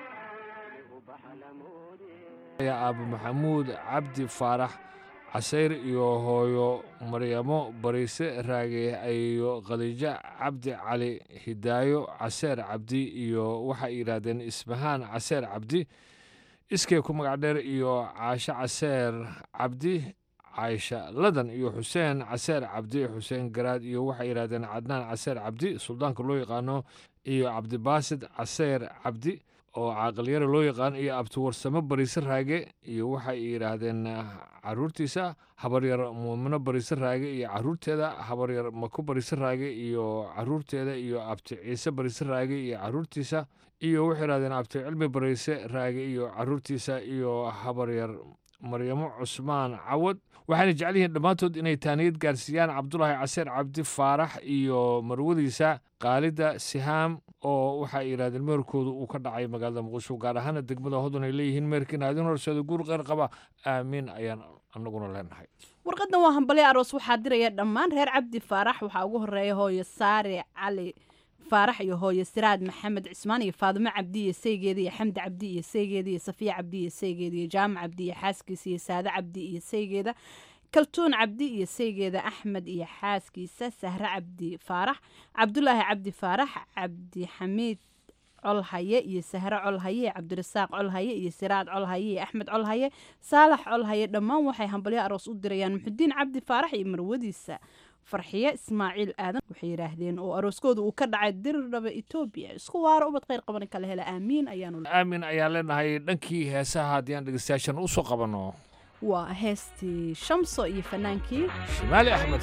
يا أبو محمود عبد فرح عسير iyo hooyo Maryamo Bariise raage ayo Khadija Cabdi Cali Hidaayo Caseer Cabdi iyo waxa yiraahdeen Isbahaan Caseer Cabdi iskay ku magac dheer iyo Caasha Caseer Cabdi Aisha Ladan iyo Xuseen Caseer Cabdi Xuseen Garaad iyo waxa yiraahdeen Cadnaan Caseer Cabdi suldaanka loo yaqaano iyo Cabdi Baasid Caseer Cabdi oo caaqiliyada loo yaqaan iyo abtuwarsamo Bariise raage iyo waxa yiraahdeen caruurtiisa habaryar Muumino Bariise raage iyo caruurteeda habaryar Mako Bariise raage iyo caruurteeda iyo abti Ciise Bariise raage iyo caruurtiisa iyo waxa yiraahdeen abti Cilmi Bariise raage iyo caruurtiisa iyo habaryar Maryamo Cusmaan Cawad waxaana jecel yihiin dhamaantood inay taaniyad gaarsiiyaan Cabdullaahi Caseer Cabdi Faarax iyo marwadiisa Qaalida Sihaam oo waxa yiraahdeen meerkoodu uu ka dhacay magaalada Muqdisho gaar ahaan degmada Hodon ay leeyihiin meerkina adin horseeda guur qeyr qaba aamin ayaan anaguna leenahay warqadan waa hambalyo aroos waxaa diraya dhammaan reer Cabdi Faarax waxaa ugu horeeya hooyo Saare Cali Faarax iyo hooyo Siraad Maxamed Cismaan iyo Faadimo Cabdi iyo Saygeeda iyo Xamdi Cabdi iyo Saygeeda iyo Safiya Cabdi iyo Saygeeda iyo Jaamac Cabdi iyo xaaskiisa iyo Saada Cabdi iyo Saygeeda kaltuun Cabdi iyo Saygeeda Axmed iyo xaaskiisa Sahra Cabdi Faarax Cabdullaahi Cabdi Faarax Cabdi Xamiid Colhaye iyo Sahra Colhaye Cabdirasaaq Colhaye iyo Siraad Colhaye iyo Axmed Colhaye Saalax Colhaye dhammaan waxay hambalyo aroos u dirayaan Muxudiin Cabdi Faarax iyo marwadiisa farxiye Ismaaciil Aadan waxay yiraahdeen oo arooskooda uu ka dhacay Dirdhaba Itoobiya isku waara ubad qeyr qaban kala hela aamin ayaan leenahay dhankii heesaha hadii aan dhageystayaashan u soo qabano waa heestii Shamso iyo fanaankii Shimaali Axmed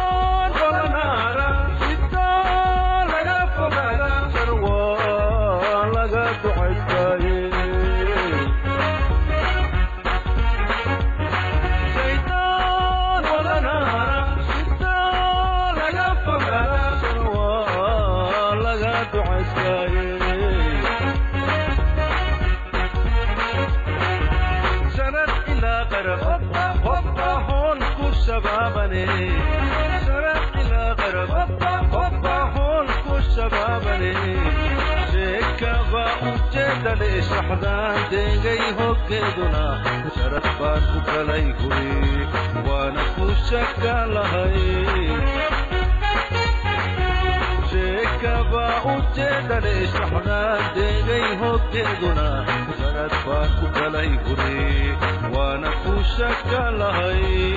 شبابني شرق إلى غرب فضحون كل شبابني شكبا وجد ليش حدان ديجي هكذنا شرق بارك كليهوي وانا كوشك لهي شكبا وجد ليش حدان ديجي هكذنا شرق بارك كليهوي وانا كوشك لهي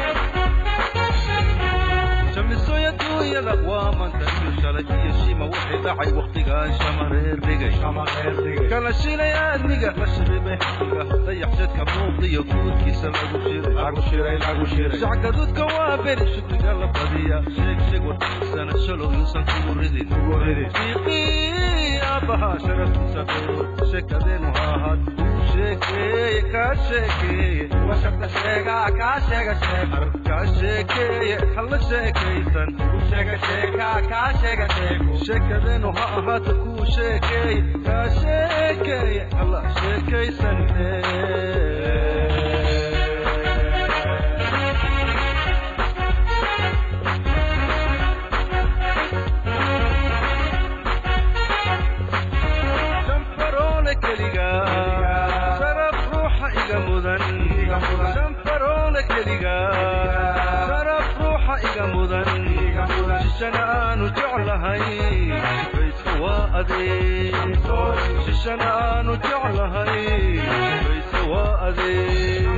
شمسو يدو يلقوا من تنسو شلجي الشيمة وحيدة عي وقتها شمر الرقي كلا شينا يا النقا رشبي بحقها ضيح جدك بوضي يقود كيسا لعو شيري شعك دود كوابر شكري قلب قضية شيك وتحسن الشلو ينسان كوريدي شيقي أبها شرف سبور شيك دين وهاهد شيكي كاشيكي وشكت شيكا كاشيكا كاشيكي حل شيكيسن شيكا كاشيكا شيكدين وهاهد كو شيكي كاشيكي حل شيكيسن شرف روحه إيجا مدن ششنان جعلهاي بيسوا أدي ششنان جعلهاي بيسوا أدي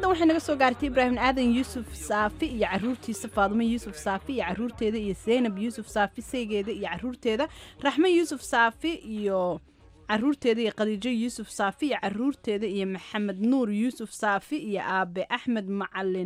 warqadda waxay naga soo gaartay ibraahim aadan yuusuf saafi iyo caruurtiisa faadumo yuusuf saafi iyo caruurteeda iyo zaynab yuusuf saafi saygeeda iyo caruurteeda raxme yuusuf saafi iyo caruurteeda iyo khadiijo yuusuf saafi iyo caruurteeda iyo maxamed nuur yuusuf saafi iyo aabe axmed macalin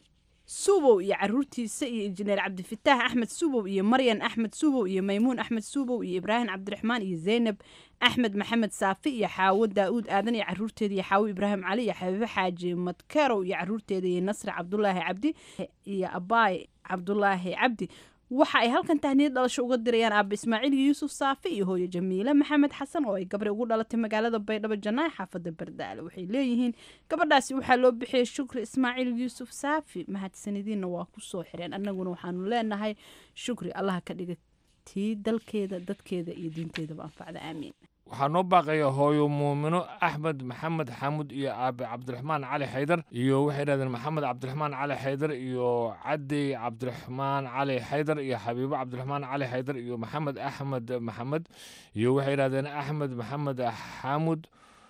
subow iyo caruurtiisa iyo injineer cabdifitaax axmed subow iyo maryan axmed subow iyo maymuun axmed subow iyo ibraahim cabdiraxmaan iyo zaynab axmed maxamed saafi iyo xaawo daa'uud aadan iyo caruurteeda iyo xaawo ibraahim cali iyo xabiibo xaaji madkerow iyo caruurteeda iyo nasri cabdulaahi cabdi iyo abaay cabdulaahi cabdi waxa ay halkan tahniyad dhalasho uga dirayaan aaba ismaaciil yuusuf saafi iyo hooyo jamiile maxamed xasan oo ay gabri ugu dhalatay magaalada baydhabo janaax xaafada bardaale waxay leeyihiin gabadhaasi waxaa loo bixiyey shukri ismaaciil yuusuf saafi mahadsanadiinna waa ku soo xireen annaguna waxaanu leenahay shukri allaha ka dhiga tii dalkeeda dadkeeda iyo diinteedaba anfacda aamiin waxaa noo baaqaya hooyo muumino axmed maxamed xaamud iyo aabe cabdiraxmaan cali xaydar iyo waxay yidhahdeen maxamed cabdiraxmaan cali xaydar iyo cadey cabdiraxmaan cali xaydar iyo xabiibo cabdiraxmaan cali xaydar iyo maxamed axmed maxamed iyo waxay yidhahdeen axmed maxamed xaamud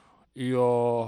iyo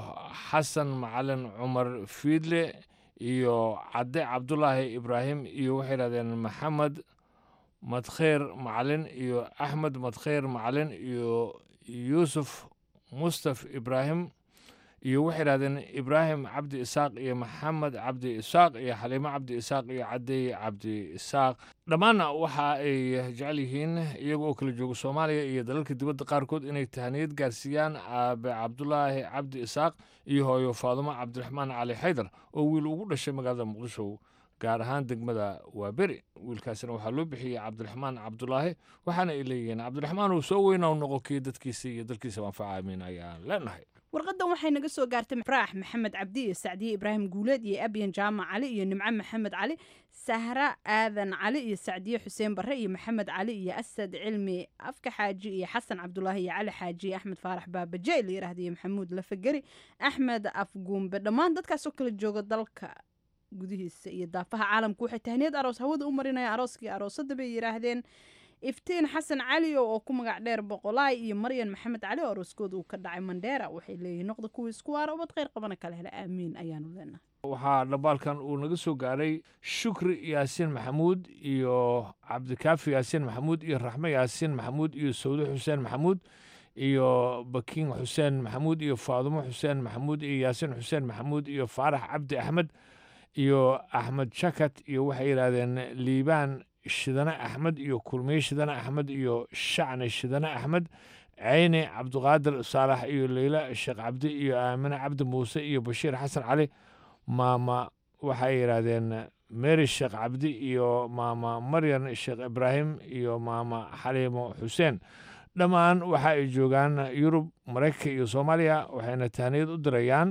xasan macalin cumar fiidle iyo cadde cabdulaahi ibraahim iyo waxay yidhahdeen maxamed madkheer macalin iyo axmed madkheer macalin iyo yuusuf mustaf ibraahim iyo waxay yidhahdeen ibraahim cabdi isaaq iyo maxamed cabdi isaaq iyo xaliimo cabdi isaaq iyo cadey cabdi isaaq dhammaanna waxa ay jecel yihiin iyaga oo kala jooga soomaaliya iyo dalalka dibadda qaarkood inay tahaniyad gaarsiiyaan aabe cabdulaahi cabdi isaaq iyo hooyo faadumo cabdiraxmaan cali xaydar oo wiil ugu dhashay magaalada muqdisho gaar ahaan degmada waaberi wiilkaasina waxaa loo bixiyey cabdiraxmaan cabdulaahi waxaana ay leeyihiin cabdiraxmaan uu soo weyna noqo kii dadkiisa iyo dalkiisa anfaca amiin ayaan leenahay warqadan waxay naga soo gaartay faraax maxamed cabdi iyo sacdiye ibraahim guuleed iyo abyan jaamac cali iyo nimco maxamed cali sahra aadan cali iyo sacdiye xuseen barre iyo maxamed cali iyo asad cilmi afka xaaji iyo xasan cabdulaahi iyo cali xaaji iyo axmed faarax baabajey la yidhaahda iyo maxamuud lafageri axmed afguumbe dhammaan dadkaasoo kala jooga dalka gudihiisa iyo daafaha caalamku waxay tahniyad aroos hawada u marinayaan arooskii aroosada bay yidhaahdeen iftiin xasan cali oo ku magac dheer boqolaay iyo maryan maxamed cali oo arooskooda uu ka dhacay mandheera waxay leeyihiin noqda kuwii isku waara ubad khayr qabana kala hela aamiin ayaanu leenahay waxaa dhambaalkan uu naga soo gaaray shukri yaasiin maxamuud iyo cabdikaafi yaasiin maxamuud iyo raxme yaasiin maxamuud iyo sawde xuseen maxamuud iyo bakiin xuseen maxamuud iyo faadumo xuseen maxamuud iyo yaasiin xuseen maxamuud iyo faarax cabdi axmed iyo axmed shakat iyo waxay yidhaahdeen liibaan shidane axmed iyo kulmiye shidane axmed iyo shacne shidane axmed cayne cabdiqaadir saalax iyo leyla sheekh cabdi iyo aamine cabdi muuse iyo bashiir xasan cali maama waxay yidhaahdeen mary sheekh cabdi iyo maama maryan sheekh ibraahim iyo maama xaliimo xuseen dhammaan waxa ay joogaan yurub maraykanka iyo soomaaliya waxayna tahniyad u dirayaan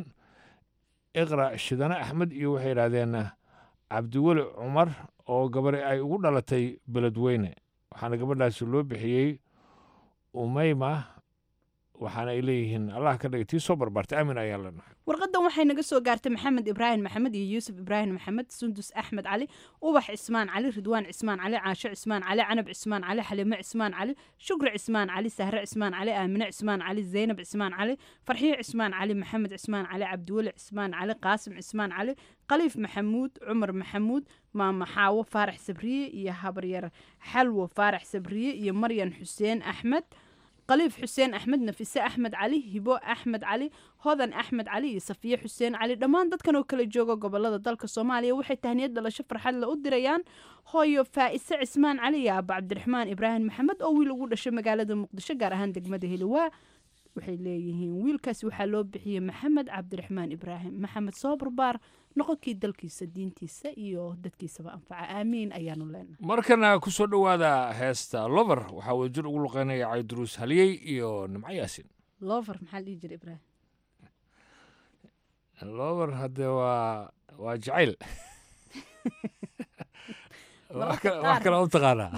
iqra shidane axmed iyo waxay yidhaahdeen cabdiweli cumar oo gabari ay ugu dhalatay beledweyne waxaana gabadhaasi loo bixiyey umeyma waxaana ay leeyihiin allah ka dhigay tii soo barbaartay aamin ayaan leenahay warqadan waxay naga soo gaartay maxamed ibraahim maxamed iyo yuusuf ibraahim maxamed sundus axmed cali ubax cismaan cali ridwaan cismaan cali caasho cismaan cali canab cismaan cali xalimo cismaan cali shukri cismaan cali sahre cismaan cali aamine cismaan cali zaynab cismaan cali farxiyo cismaan cali maxamed cismaan cali cabdiweli cismaan cali qaasim cismaan cali khaliif maxamuud cumar maxamuud maama xaawo faarax sabriye iyo habaryar xalwo faarax sabriye iyo maryan xuseen axmed khaliif xuseen axmed nafise axmed cali hibo axmed cali hodan axmed cali iyo safiye xuseen cali dhammaan dadkan oo kala jooga gobolada dalka soomaaliya waxay tahniyad dhalasho farxad la u dirayaan hooyo faa'ise cismaan cali iyo aaba cabdiraxmaan ibraahim maxamed oo wiil ugu dhashay magaalada muqdisho gaar ahaan degmada heliwaa waxay leeyihiin wiilkaasi waxaa loo bixiyey maxamed cabdiraxmaan ibraahim maxamed soo barbaar noqonkii dalkiisa diintiisa iyo dadkiisaba anfaca aamiin ayaanu leenahay markana ku soo dhowaada heesta lover waxaa wadajir ugu luqeynaya cayduruus haliyey iyo nimco yaasin lover maxaa la dhihi jira ibraahim lover hadde waa jacayl wax kale u taqaanaa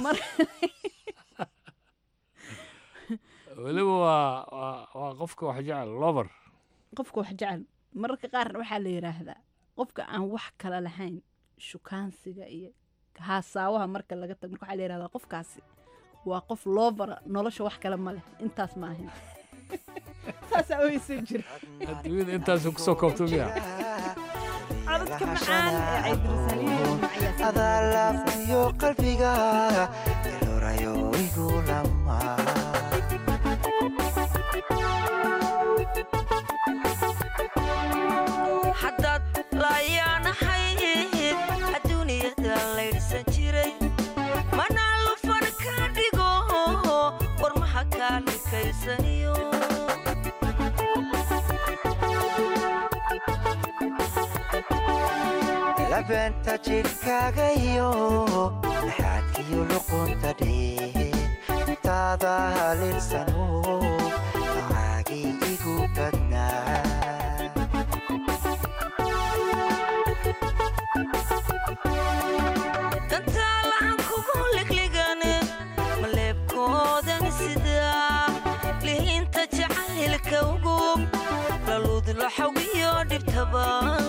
weliba waa qofka wax jecel lover qofka wax jecel mararka qaar waxaa la yidhaahdaa qofka aan wax kala lahayn shukaansiga iyo haasaawaha marka laga tago marka waxaa la yidhahdaa qofkaasi waa qof loovera nolosha wax kale ma leh intaas ma ahin saasaa oysan jira adduunyada intaas kusoo koobto miya codka macaan ee caydirisaliin adaa laafiyo qalbiga ilorayo igu lama haddaad laayaanahayd adduuniyada laydhsan jiray mana lufan ka dhigo warmaha kaa dhikaysaniyo labeenta jidhkaaga iyo dhaxaadkiyo luqunta dhee intaada halinsanu macaagii igu badnaa dantaalahan kugu ligligane maleebkoodan sidaa lihiinta jacaylka ugu laluud laxawiyo dhibtaba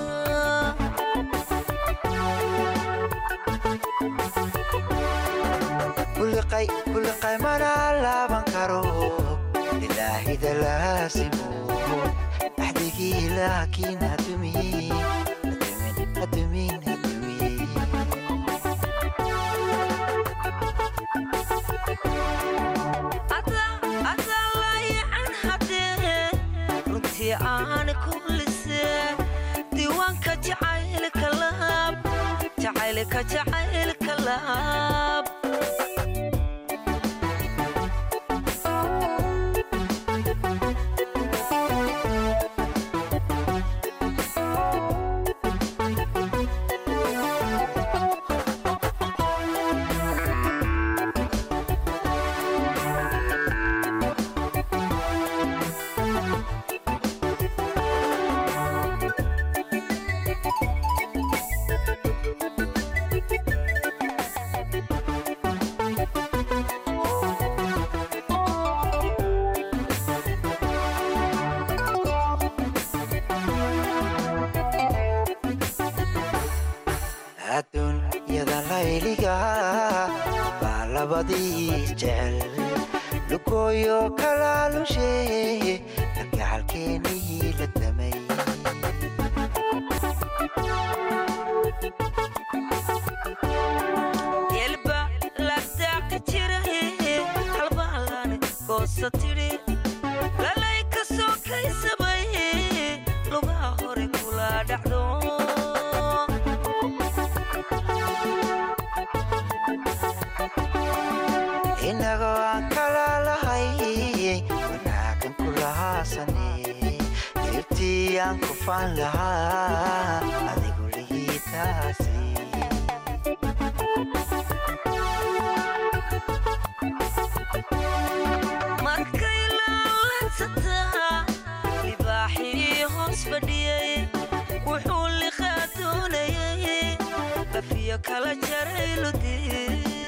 kuliqay mana laaban karo ilaahida laasimo axdigii laakiin hadumin adaa laayacan haddee runtii aan ku lisee diiwaanka jacaylka laab adduunyada layliga baa labadii jecel lugooyo kalaalushe kalgacalkeenii la damay yelba lagdaaqi jira halbaalane goosa tidhi lalay ka soo kaysabay lugaha hore kula dhacdo inagoo aan kala lahay wanaagan ku lahaasane deebtii aan ku faan lahaa adigu lihiitaasi markay laalansataa libaaxii hoos fadhiyey wuxuu liqaa doonayay bafiyo kala jaray ludii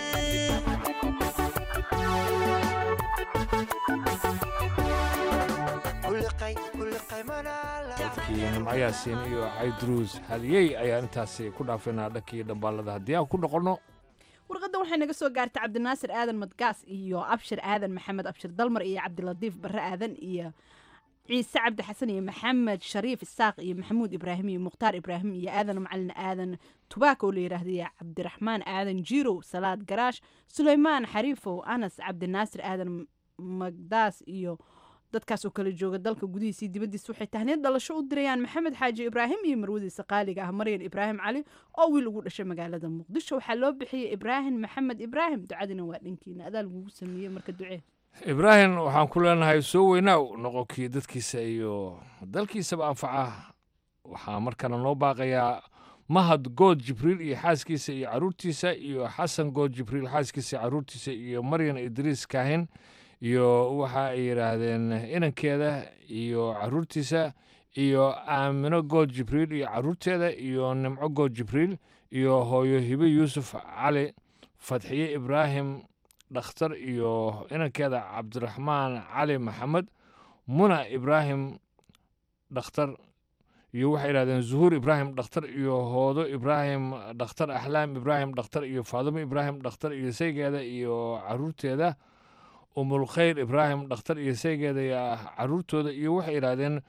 dadkii nimcayaasiin iyo caydruus haliyey ayaan intaasi ku dhaafaynaa dhankii dhambaalada haddii aan ku noqonno warqadda waxay naga soo gaartay cabdinaasir aadan madgaas iyo abshir aadan maxamed abshir dalmar iyo cabdilatiif barre aadan iyo ciise cabdi xasan iyo maxamed shariif isaaq iyo maxamuud ibraahim iyo mukhtaar ibraahim iyo aadan macalin aadan tubaak oo la yidhaahda iyo cabdiraxmaan aadan jirow salaad garaash suleymaan xariifow anas cabdinaasir aadan magdaas iyo dadkaas oo kala jooga dalka gudihiisii dibaddiisa waxay tahniid dhalasho u dirayaan maxamed xaaji ibraahim iyo marwadiisa qaaliga ah maryan ibraahim cali oo wiil ugu dhashay magaalada muqdisho waxaa loo bixiyey ibraahim maxamed ibraahim ducadina waa dhankiina adaa lagugu sameeyey marka ducee ibraahim waxaan ku leenahay soo weynaaw noqonkii dadkiisa iyo dalkiisaba anfaca waxaa markana noo baaqayaa mahad good jibriil iyo xaaskiisa iyo caruurtiisa iyo xasan good jibriil xaaskiisa iyo caruurtiisa iyo maryan idriis kaahin iyo waxa ay yidhaahdeen inankeeda iyo caruurtiisa iyo aamino good jibriil iyo caruurteeda iyo nimco good jibriil iyo hooyo hibe yuusuf cali fadxiye ibraahim dhakhtar iyo inankeeda cabdiraxmaan cali maxamed muna ibraahim dhakhtar iyo waxay yidhahdeen zuhuur ibraahim dhakhtar iyo hoodo ibraahim dhakhtar axlaam ibraahim dhakhtar iyo faadumo ibraahim dhakhtar iyo saygeeda iyo caruurteeda umulkhayr ibraahim dhakhtar iyo saygeeda iyo caruurtooda iyo waxay yidhaahdeen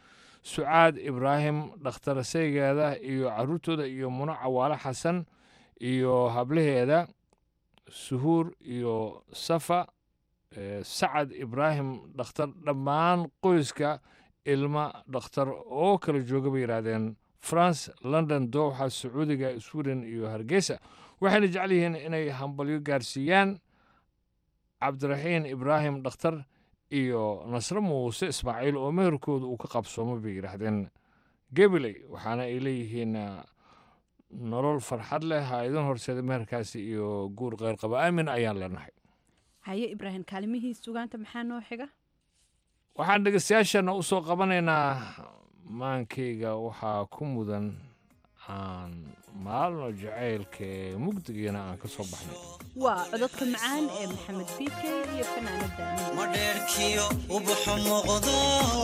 sucaad ibraahim dhakhtar saygeeda iyo caruurtooda iyo muno cawaale xasan iyo hablaheeda suhuur iyo safa sacad ibraahim dhakhtar dhammaan qoyska ilma dhakhtar oo kala jooga bay yidhaahdeen france london dooxa sacuudiga sweden iyo hargeysa waxayna jecel yihiin inay hambalyo gaarsiiyaan cabdiraxiin ibraahim dhakhtar iyo nasre muuse ismaaciil oo meherkooda uu ka qabsoomo bay yidhaahdeen gabiley waxaana ay leeyihiin nolol farxad leh ha idin horseeda meherkaasi iyo guur qeyrqaba aamin ayaan leenahay haye ibraahim kaalimihii sugaanta maxaa noo xiga waxaan dhegeystayaashana u soo qabanaynaa maankayga waxaa ku mudan aan maalno jacaylka ee mugdigeena aan ka soo baxnay waa codadka macaan ee maxamed biike iyo fanaanada madheerkiyo ubaxo muuqdo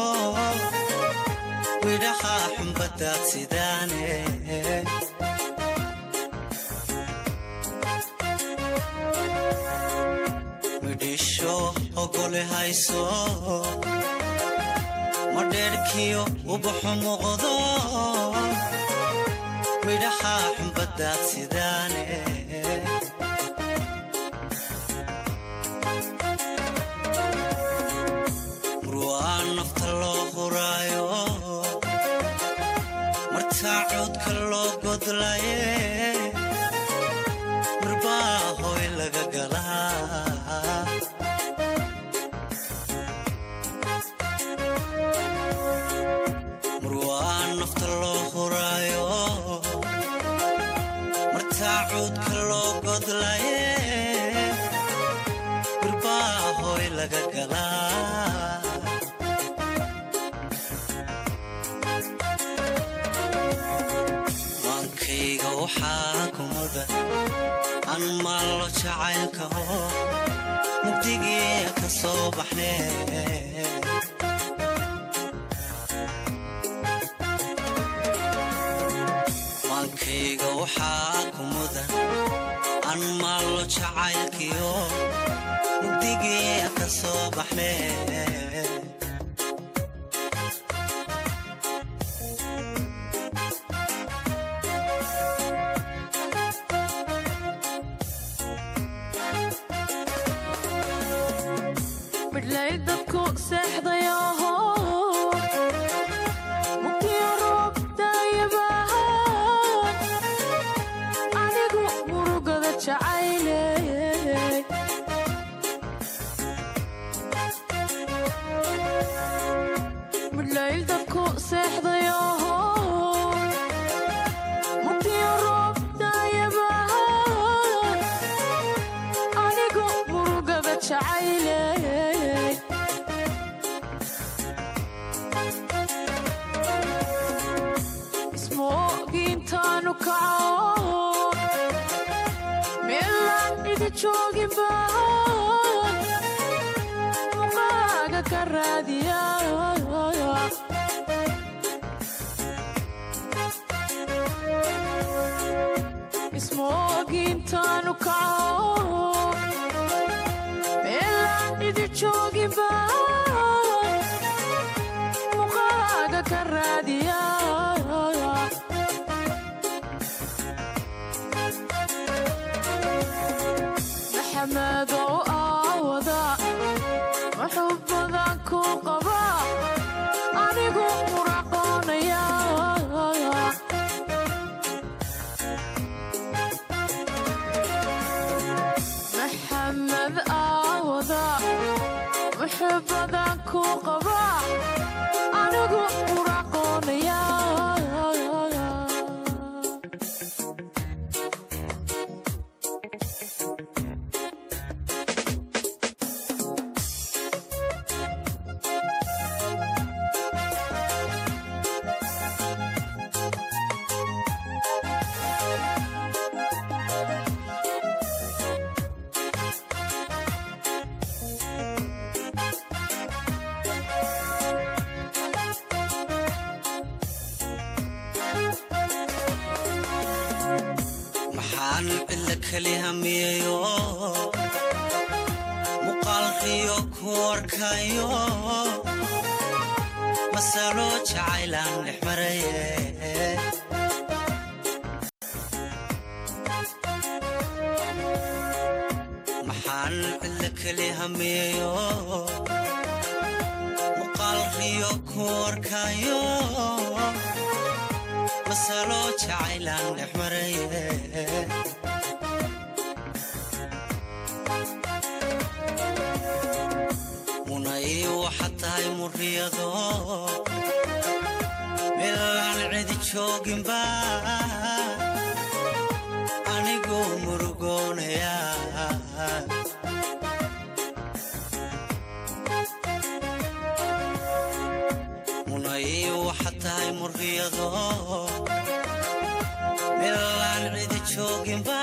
midhaha xumbadaad sidaane midhisho ogole hayso madheerkiyo ubaxo muuqdo midhaha xumbadaad sidaane murwaan nafta loo huraayo martaa coodka loo godlaye mirbaa hooy laga galaa murwaan nafta loo huraayo martaa coodka loo godlaye mirbaa hooy laga galaa maankayga waxaa ku mudan an maallo jacaylkaho mugdigii ka soo baxnee maankayga waxaa ku mudan an maallo jacaylkiyo mugdigii ka soo baxnee masalo jacaylaan dhex maraye maxaan cidla keli hameeyo muqaal riyo ku arkayo masalo jacaylaan dhex maraye munay waxaad tahay muriyado meelaan cidi jooginba anigoo murugoonaya munay waxaad tahay muriyado meelaan cidi jooginba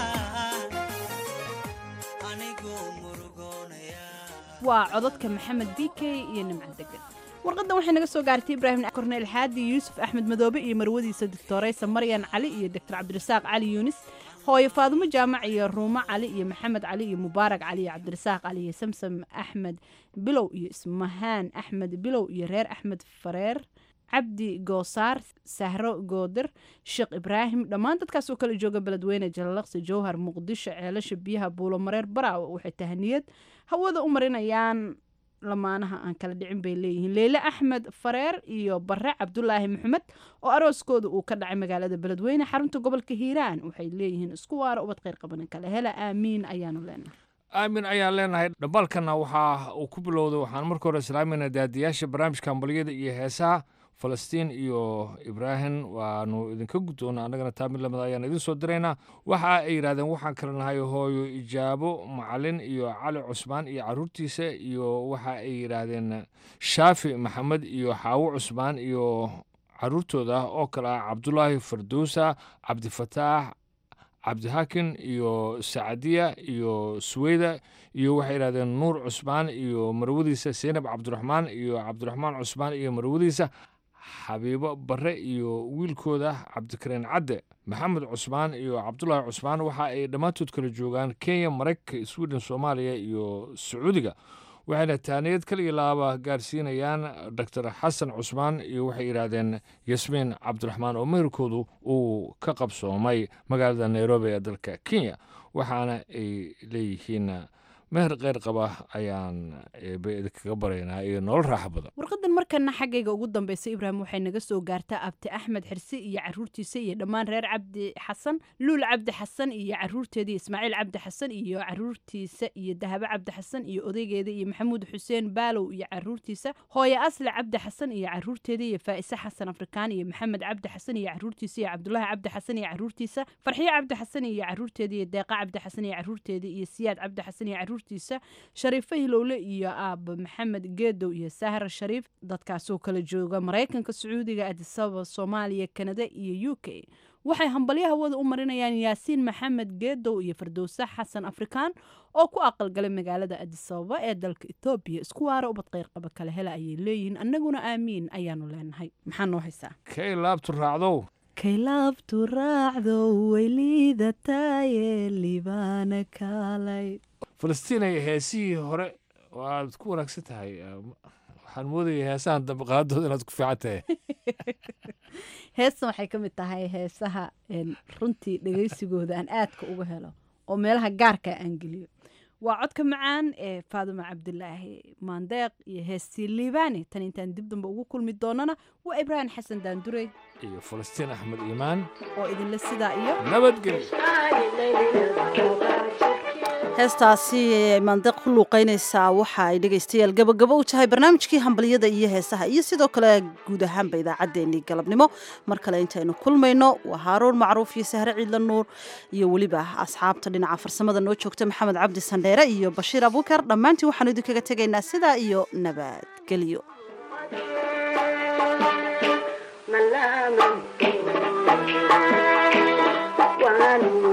waa codadka maxamed bk iyo nimco degan warqadan waxay naga soo gaartay ibraahim korneel xaadi yuusuf axmed madoobe iyo marwadiisa doctoreysa maryan cali iyo doctor cabdirasaaq cali yuunis hooyo faadumo jaamac iyo ruumo cali iyo maxamed cali iyo mubaarak cali iyo cabdirasaaq cali iyo samsam axmed bilow iyo ismahaan axmed bilow iyo reer axmed fareer cabdi goosaar sahro goodir sheekh ibraahim dhammaan dadkaas oo kala jooga beledweyne jalalaqsi jowhar muqdisho ceelasha biyaha buulo mareer baraawo waxay tahaniyad hawada u marinayaan lamaanaha aan kala dhicin bay leeyihiin leyle axmed fareer iyo bare cabdulaahi maxamed oo arooskooda uu ka dhacay magaalada beledweyne xarunta gobolka hiiraan waxay leeyihiin isku waara ubad kheyr qabanan kale hela aamiin ayaanu leenahay aamin ayaan leenahay dhabalkana waxa uu ku bilowday waxaan marka hore islaamayna daadiyaasha barnaamijka hambaliyada iyo heesaha falastiin iyo ibraahim waanu idinka guddoona annagana taamid lamid ayaan idin soo diraynaa waxa ay yidhahdeen waxaan kala nahay hooyo ijaabo macalin iyo cali cusmaan iyo carruurtiisa iyo waxa ay yidhaahdeen shaafi maxamed iyo xaawo cusmaan iyo carruurtooda oo kale ah cabdulaahi farduusa cabdifataax cabdihaakin iyo sacadiya iyo suweyda iyo waxay yidhahdeen nuur cusmaan iyo marwadiisa seynab cabdiraxmaan iyo cabdiraxmaan cusmaan iyo marwadiisa xabiibo bare iyo wiilkooda cabdikariin cadde maxamed cusmaan iyo cabdulaahi cusmaan waxa ay dhammaantood kala joogaan kenya maraykanka sweden soomaaliya iyo sacuudiga waxayna taaniyad kal iyo laaba gaarsiinayaan doctor xasan cusmaan iyo waxay yidhaahdeen yasmiin cabdiraxmaan oo meherkoodu uu ka qabsoomay magaalada nairobi ee dalka kenya waxaana ay leeyihiin meher kheyr qaba ayaan idinkaga baraynaa iyo nolol raaxa badan warqadan markana xaggayga ugu dambaysa ibraahim waxay naga soo gaartaa abti axmed xirsi iyo caruurtiisa iyo dhammaan reer cabdi xasan luul cabdi xasan iyo caruurteedii ismaaciil cabdi xasan iyo caruurtiisa iyo dahabo cabdi xasan iyo odaygeeda iyo maxamuud xuseen baalow iyo caruurtiisa hooye asle cabdi xasan iyo caruurteeda iyo faa'ise xasan afrikaan iyo maxamed cabdi xasan iyo caruurtiisa iyo cabdulaahi cabdi xasan iyo caruurtiisa farxiyo cabdi xasan iyo caruurteeda iyo deeqa cabdi xasan iyo caruurteeda iyo siyaad cabdi xasan iyo shariifo hilowle iyo aaba maxamed geedow iyo sahra shariif dadkaasoo kala jooga maraykanka sacuudiga adisababa soomaaliya kanada iyo u k waxay hambalyo hawada u marinayaan yaasiin maxamed geedow iyo fardowse xasan afrikaan oo ku aqalgalay magaalada adisababa ee dalka etoobiya isku waara ubad kheyr qaba kale hela ayay leeyihiin annaguna aamiin ayaanu leenahay maxaa noo haysaa kay laabtu raacdow kay laabtu raacdo weyliidataye libaana kaalay falastiin ay heesihii hore waad ku wanaagsan tahay waxaan moodaya heesahan dambe qaadooda inaad ku fiican tahay heestan waxay ka mid tahay heesaha runtii dhegaysigooda aan aadka uga helo oo meelaha gaarka aan geliyo waa codka macaan ee faadumo cabdilaahi maandeeq iyo heestii liibaani tan intaan dib dambe ugu kulmi doonana waa ibraahim xasan daandurey iyo falastiin axmed iimaan oo idinle sidaa iyo nabadgelyo heestaasi maandeeq ku luuqaynaysaa waxa ay dhegaystayaal gabagabo u tahay barnaamijkii hambalyada iyo heesaha iyo sidoo kale guud ahaanba idaacaddeenii galabnimo mar kale intaynu kulmayno waa haaruun macruuf iyo sahre ciidla nuur iyo weliba asxaabta dhinaca farsamada noo joogta maxamed cabdi sandheere iyo bashiir abuukar dhammaantiin waxaanu idinkaga tegaynaa sidaa iyo nabadgelyo waan